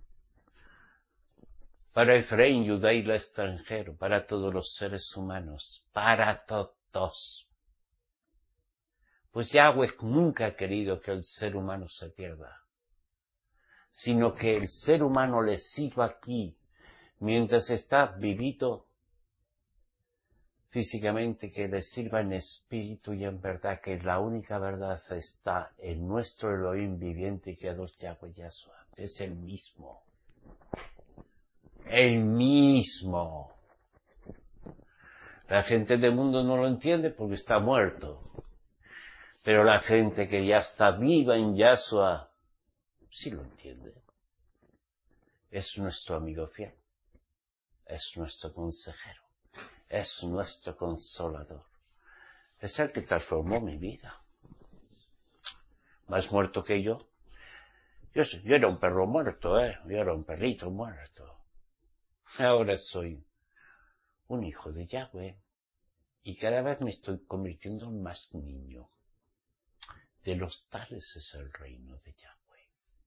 S1: para Efraín, Judá y el extranjero, para todos los seres humanos, para todos. Pues Yahweh nunca ha querido que el ser humano se pierda, sino que el ser humano le sirva aquí, mientras está vivito físicamente, que le sirva en espíritu y en verdad, que la única verdad está en nuestro Elohim viviente y creador Yahweh Yahshua. Es el mismo. El mismo. La gente del mundo no lo entiende porque está muerto. Pero la gente que ya está viva en Yahshua, sí lo entiende. Es nuestro amigo fiel. Es nuestro consejero. Es nuestro consolador. Es el que transformó mi vida. Más muerto que yo. Yo, yo era un perro muerto, ¿eh? Yo era un perrito muerto. Ahora soy un hijo de Yahweh. Y cada vez me estoy convirtiendo en más niño. De los tales es el reino de Yahweh.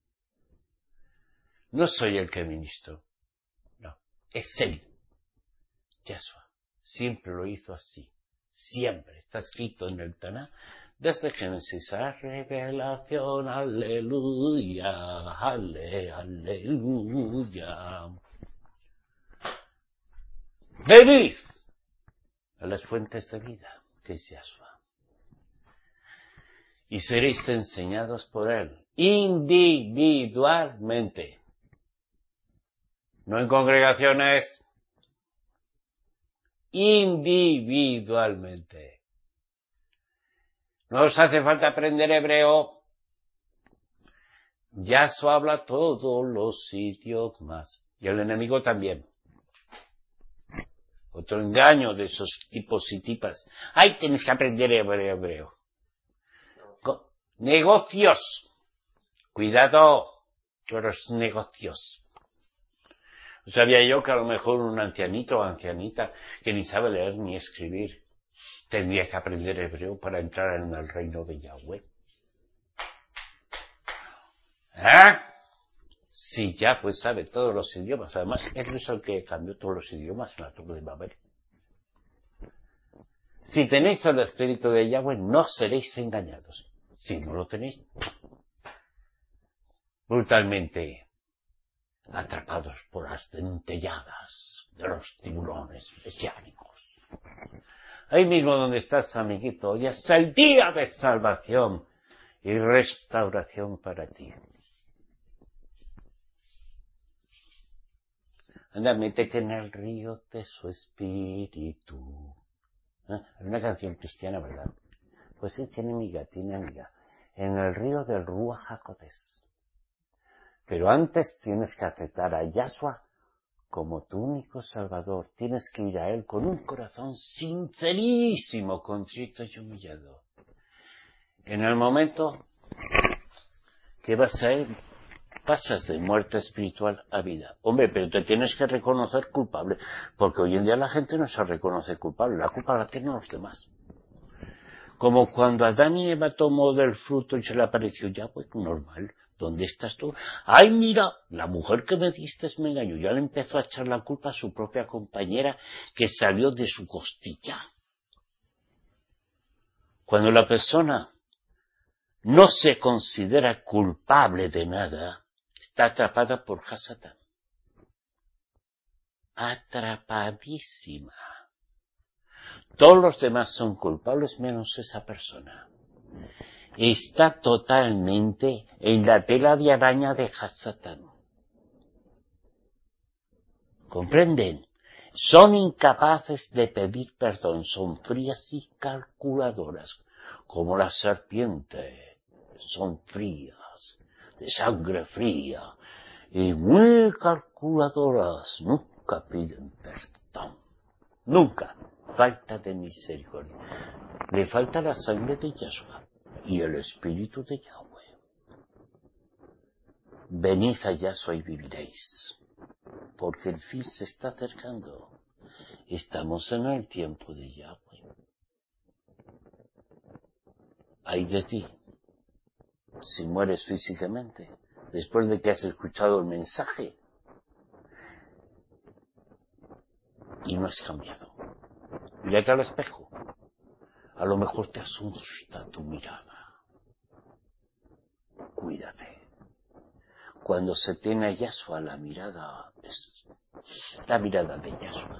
S1: No soy el que ministro. No. Es Él. Yahshua. Siempre lo hizo así. Siempre. Está escrito en el Tanaj. Desde Génesis a Revelación. Aleluya. Ale, aleluya. Venid a las fuentes de vida, que es Yahshua. Y seréis enseñados por Él. Individualmente. No en congregaciones. Individualmente. No os hace falta aprender hebreo. Yahshua habla todos los idiomas. Y el enemigo también. Otro engaño de esos tipos y tipas. ¡Ay, tienes que aprender hebreo, hebreo! Co- negocios. Cuidado con los negocios. Sabía yo que a lo mejor un ancianito o ancianita que ni sabe leer ni escribir tendría que aprender hebreo para entrar en el reino de Yahweh. ¿Ah? Sí, ya pues sabe todos los idiomas. Además, él es el que cambió todos los idiomas en la Torre de Babel. Si tenéis el espíritu de Yahweh, no seréis engañados. Si no lo tenéis, brutalmente atrapados por las dentelladas de los tiburones mesiánicos. Ahí mismo donde estás, amiguito, hoy es el día de salvación y restauración para ti. Anda, métete en el río de su espíritu. ¿Eh? Es una canción cristiana, ¿verdad? Pues sí, tiene amiga, tiene amiga. En el río del Ruach HaKodesh. Pero antes tienes que aceptar a Yahshua como tu único salvador. Tienes que ir a él con un corazón sincerísimo, contrito y humillado. En el momento que vas a él, pasas de muerte espiritual a vida. Hombre, pero te tienes que reconocer culpable, porque hoy en día la gente no se reconoce culpable, la culpa la tienen los demás. Como cuando Adán y Eva tomó del fruto y se le apareció Yahweh, normal. ¿Dónde estás tú? ¡Ay, mira! La mujer que me diste me engañó. Ya le empezó a echar la culpa a su propia compañera que salió de su costilla. Cuando la persona no se considera culpable de nada, está atrapada por Hasatán. Atrapadísima. Todos los demás son culpables menos esa persona. Está totalmente en la tela de araña de Hasatán. ¿Comprenden? Son incapaces de pedir perdón, son frías y calculadoras, como la serpiente. Son frías, de sangre fría, y muy calculadoras. Nunca piden perdón. Nunca. Falta de misericordia. Le falta la sangre de Yahshua y el espíritu de Yahweh. Venid a Yahshua y viviréis, porque el fin se está acercando. Estamos en el tiempo de Yahweh. Ay de ti, si mueres físicamente, después de que has escuchado el mensaje y no has cambiado. Mírate al espejo. A lo mejor te asusta tu mirada. Cuídate. Cuando se tiene a Yahshua, la mirada es la mirada de Yahshua.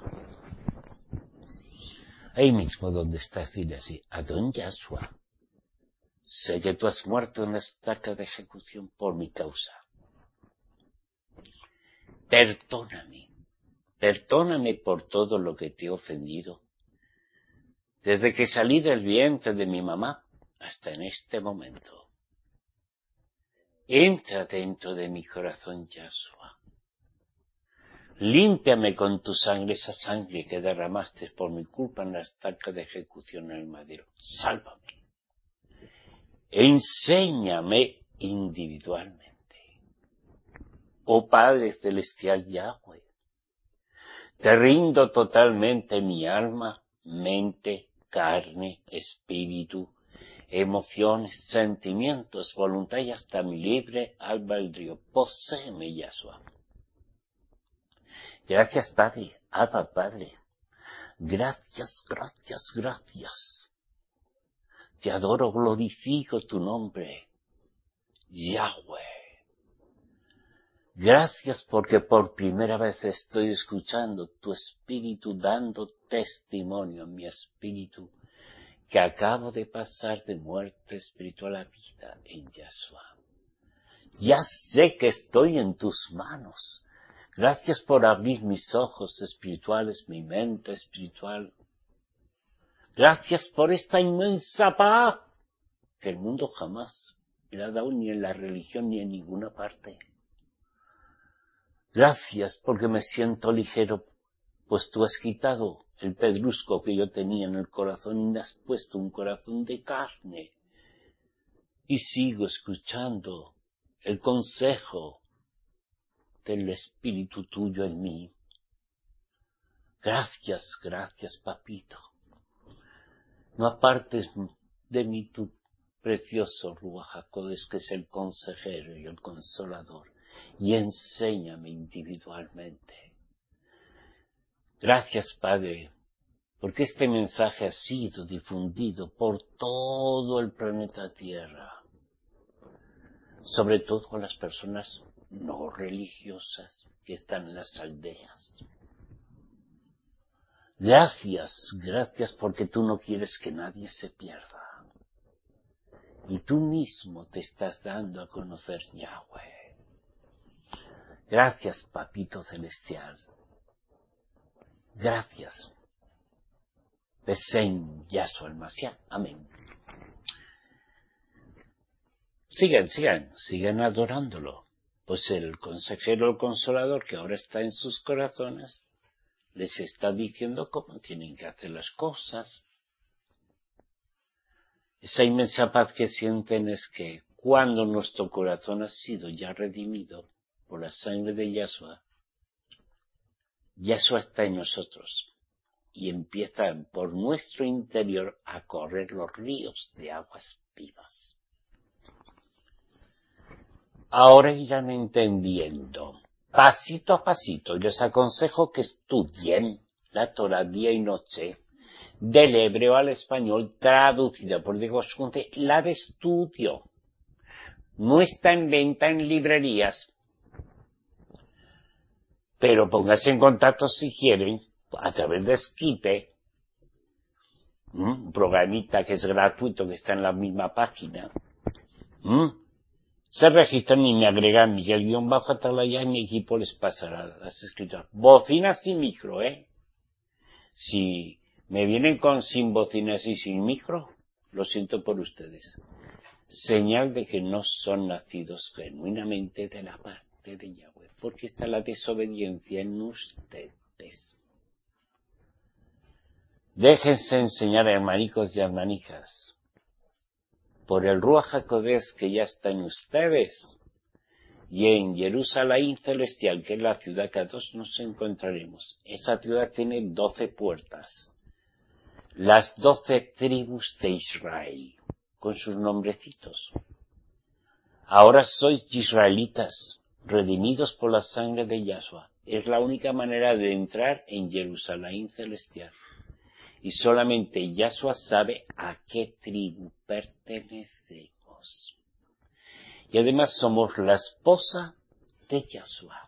S1: Ahí mismo donde estás, dile así: Adón Yahshua, sé que tú has muerto en la estaca de ejecución por mi causa. Perdóname. Perdóname por todo lo que te he ofendido. Desde que salí del vientre de mi mamá hasta en este momento. Entra dentro de mi corazón, Yahshua. Límpiame con tu sangre, esa sangre que derramaste por mi culpa en la estaca de ejecución en el madero. Sálvame. Enséñame individualmente. Oh Padre Celestial Yahweh, te rindo totalmente mi alma, mente, carne, espíritu, emociones, sentimientos, voluntad y hasta mi libre albedrío. Poséeme, Yahshua. Gracias, Padre. Abba, Padre. Gracias, gracias, gracias. Te adoro, glorifico tu nombre, Yahweh. Gracias porque por primera vez estoy escuchando tu espíritu dando testimonio en mi espíritu que acabo de pasar de muerte espiritual a vida en Yahshua. Ya sé que estoy en tus manos. Gracias por abrir mis ojos espirituales, mi mente espiritual. Gracias por esta inmensa paz que el mundo jamás me ha dado ni en la religión ni en ninguna parte. Gracias porque me siento ligero, pues tú has quitado el pedrusco que yo tenía en el corazón y me has puesto un corazón de carne. Y sigo escuchando el consejo del Espíritu tuyo en mí. Gracias, gracias, papito. No apartes de mí tu precioso Ruach HaKodesh, que es el consejero y el consolador, y enséñame individualmente. Gracias, Padre, porque este mensaje ha sido difundido por todo el planeta Tierra, sobre todo a las personas no religiosas que están en las aldeas. Gracias, gracias porque tú no quieres que nadie se pierda. Y tú mismo te estás dando a conocer Yahweh. Gracias, Papito Celestial. Gracias. Besén Yahshua el Mashiach. Amén. Sigan, sigan, sigan adorándolo. Pues el consejero, el consolador, que ahora está en sus corazones, les está diciendo cómo tienen que hacer las cosas. Esa inmensa paz que sienten es que cuando nuestro corazón ha sido ya redimido por la sangre de Yahshua, Yahshua está en nosotros y empiezan por nuestro interior a correr los ríos de aguas vivas. Ahora irán entendiendo, pasito a pasito. Les aconsejo que estudien la Torah día y noche, del hebreo al español, traducida por Diego Schunte, la de estudio. No está en venta en librerías, pero pónganse en contacto si quieren, a través de Skype, un programita que es gratuito, que está en la misma página. ¿Mm? Se registran y me agregan Miguel-Atalaya y mi equipo les pasará las escrituras. Bocinas y micro, ¿eh? Si me vienen con sin bocinas y sin micro, lo siento por ustedes. Señal de que no son nacidos genuinamente de la parte de Yahweh, porque está la desobediencia en ustedes. Déjense enseñar, hermanicos y hermanijas, por el Ruach HaKodesh que ya está en ustedes, y en Jerusalén celestial, que es la ciudad que a todos nos encontraremos. Esa ciudad tiene doce puertas, las doce tribus de Israel, con sus nombrecitos. Ahora sois israelitas, redimidos por la sangre de Yahshua. Es la única manera de entrar en Jerusalén celestial. Y solamente Yahshua sabe a qué tribu pertenecemos. Y además somos la esposa de Yahshua.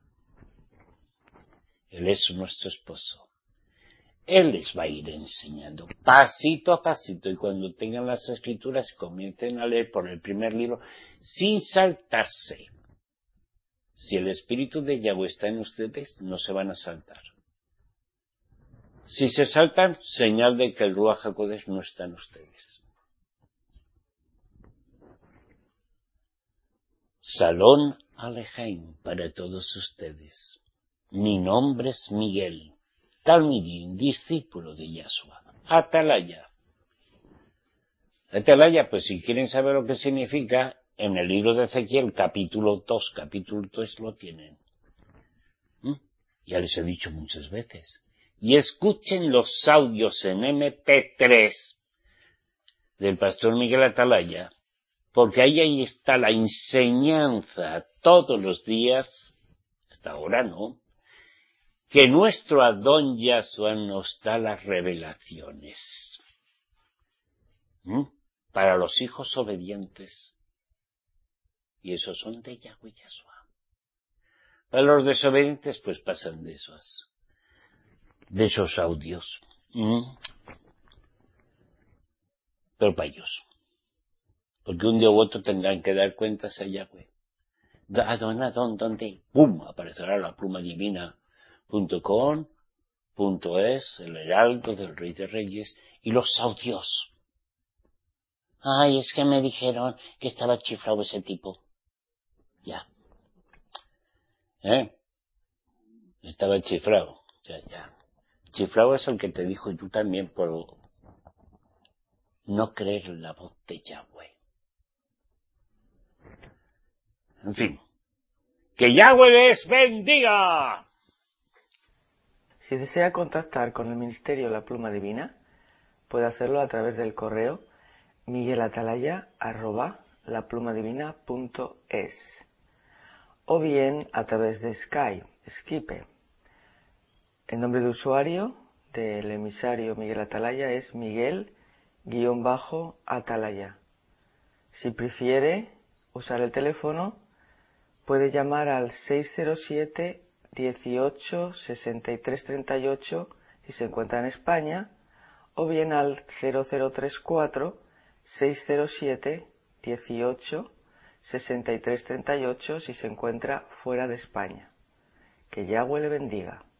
S1: Él es nuestro esposo. Él les va a ir enseñando pasito a pasito, y cuando tengan las escrituras comiencen a leer por el primer libro sin saltarse. Si el Espíritu de Yahweh está en ustedes, no se van a saltar. Si se saltan, señal de que el Ruach HaKodesh no está en ustedes. Salón Alejaim para todos ustedes. Mi nombre es Miguel, Talmidim, discípulo de Yahshua. Atalaya. Atalaya, pues si quieren saber lo que significa, en el libro de Ezequiel, capítulo dos, capítulo tres, lo tienen. ¿Mm? Ya les he dicho muchas veces. Y escuchen los audios en eme pe tres del pastor Miguel Atalaya, porque ahí, ahí está la enseñanza todos los días, hasta ahora no, que nuestro Adón Yahshua nos da las revelaciones. ¿Mm? Para los hijos obedientes. Y esos son de Yahweh Yahshua. Para los desobedientes, pues pasan de esos, de esos audios. ¿Mm? Pero para ellos. Porque un día u otro tendrán que dar cuentas a Yahweh. Adón, Adón, ¿dónde? ¡Pum! Aparecerá la pluma divina punto com, punto es, el heraldo del Rey de Reyes, y los audios. Ay, es que me dijeron que estaba chiflado ese tipo. Ya. ¿Eh? Estaba chiflado. Ya, ya. Chiflado es el que te dijo y tú también por no creer en la voz de Yahweh. En fin, que Yahweh les bendiga.
S2: Si desea contactar con el Ministerio La Pluma Divina, puede hacerlo a través del correo miguelatalaya arroba laplumadivina punto es o bien a través de Skype, Skype. El nombre de usuario del emisario Miguel Atalaya es Miguel-Atalaya. Si prefiere usar el teléfono, puede llamar al seis cero siete, dieciocho, sesenta y tres treinta y ocho si se encuentra en España, o bien al cero cero tres cuatro, seis cero siete, dieciocho, sesenta y tres treinta y ocho si se encuentra fuera de España. Que Yahweh le bendiga.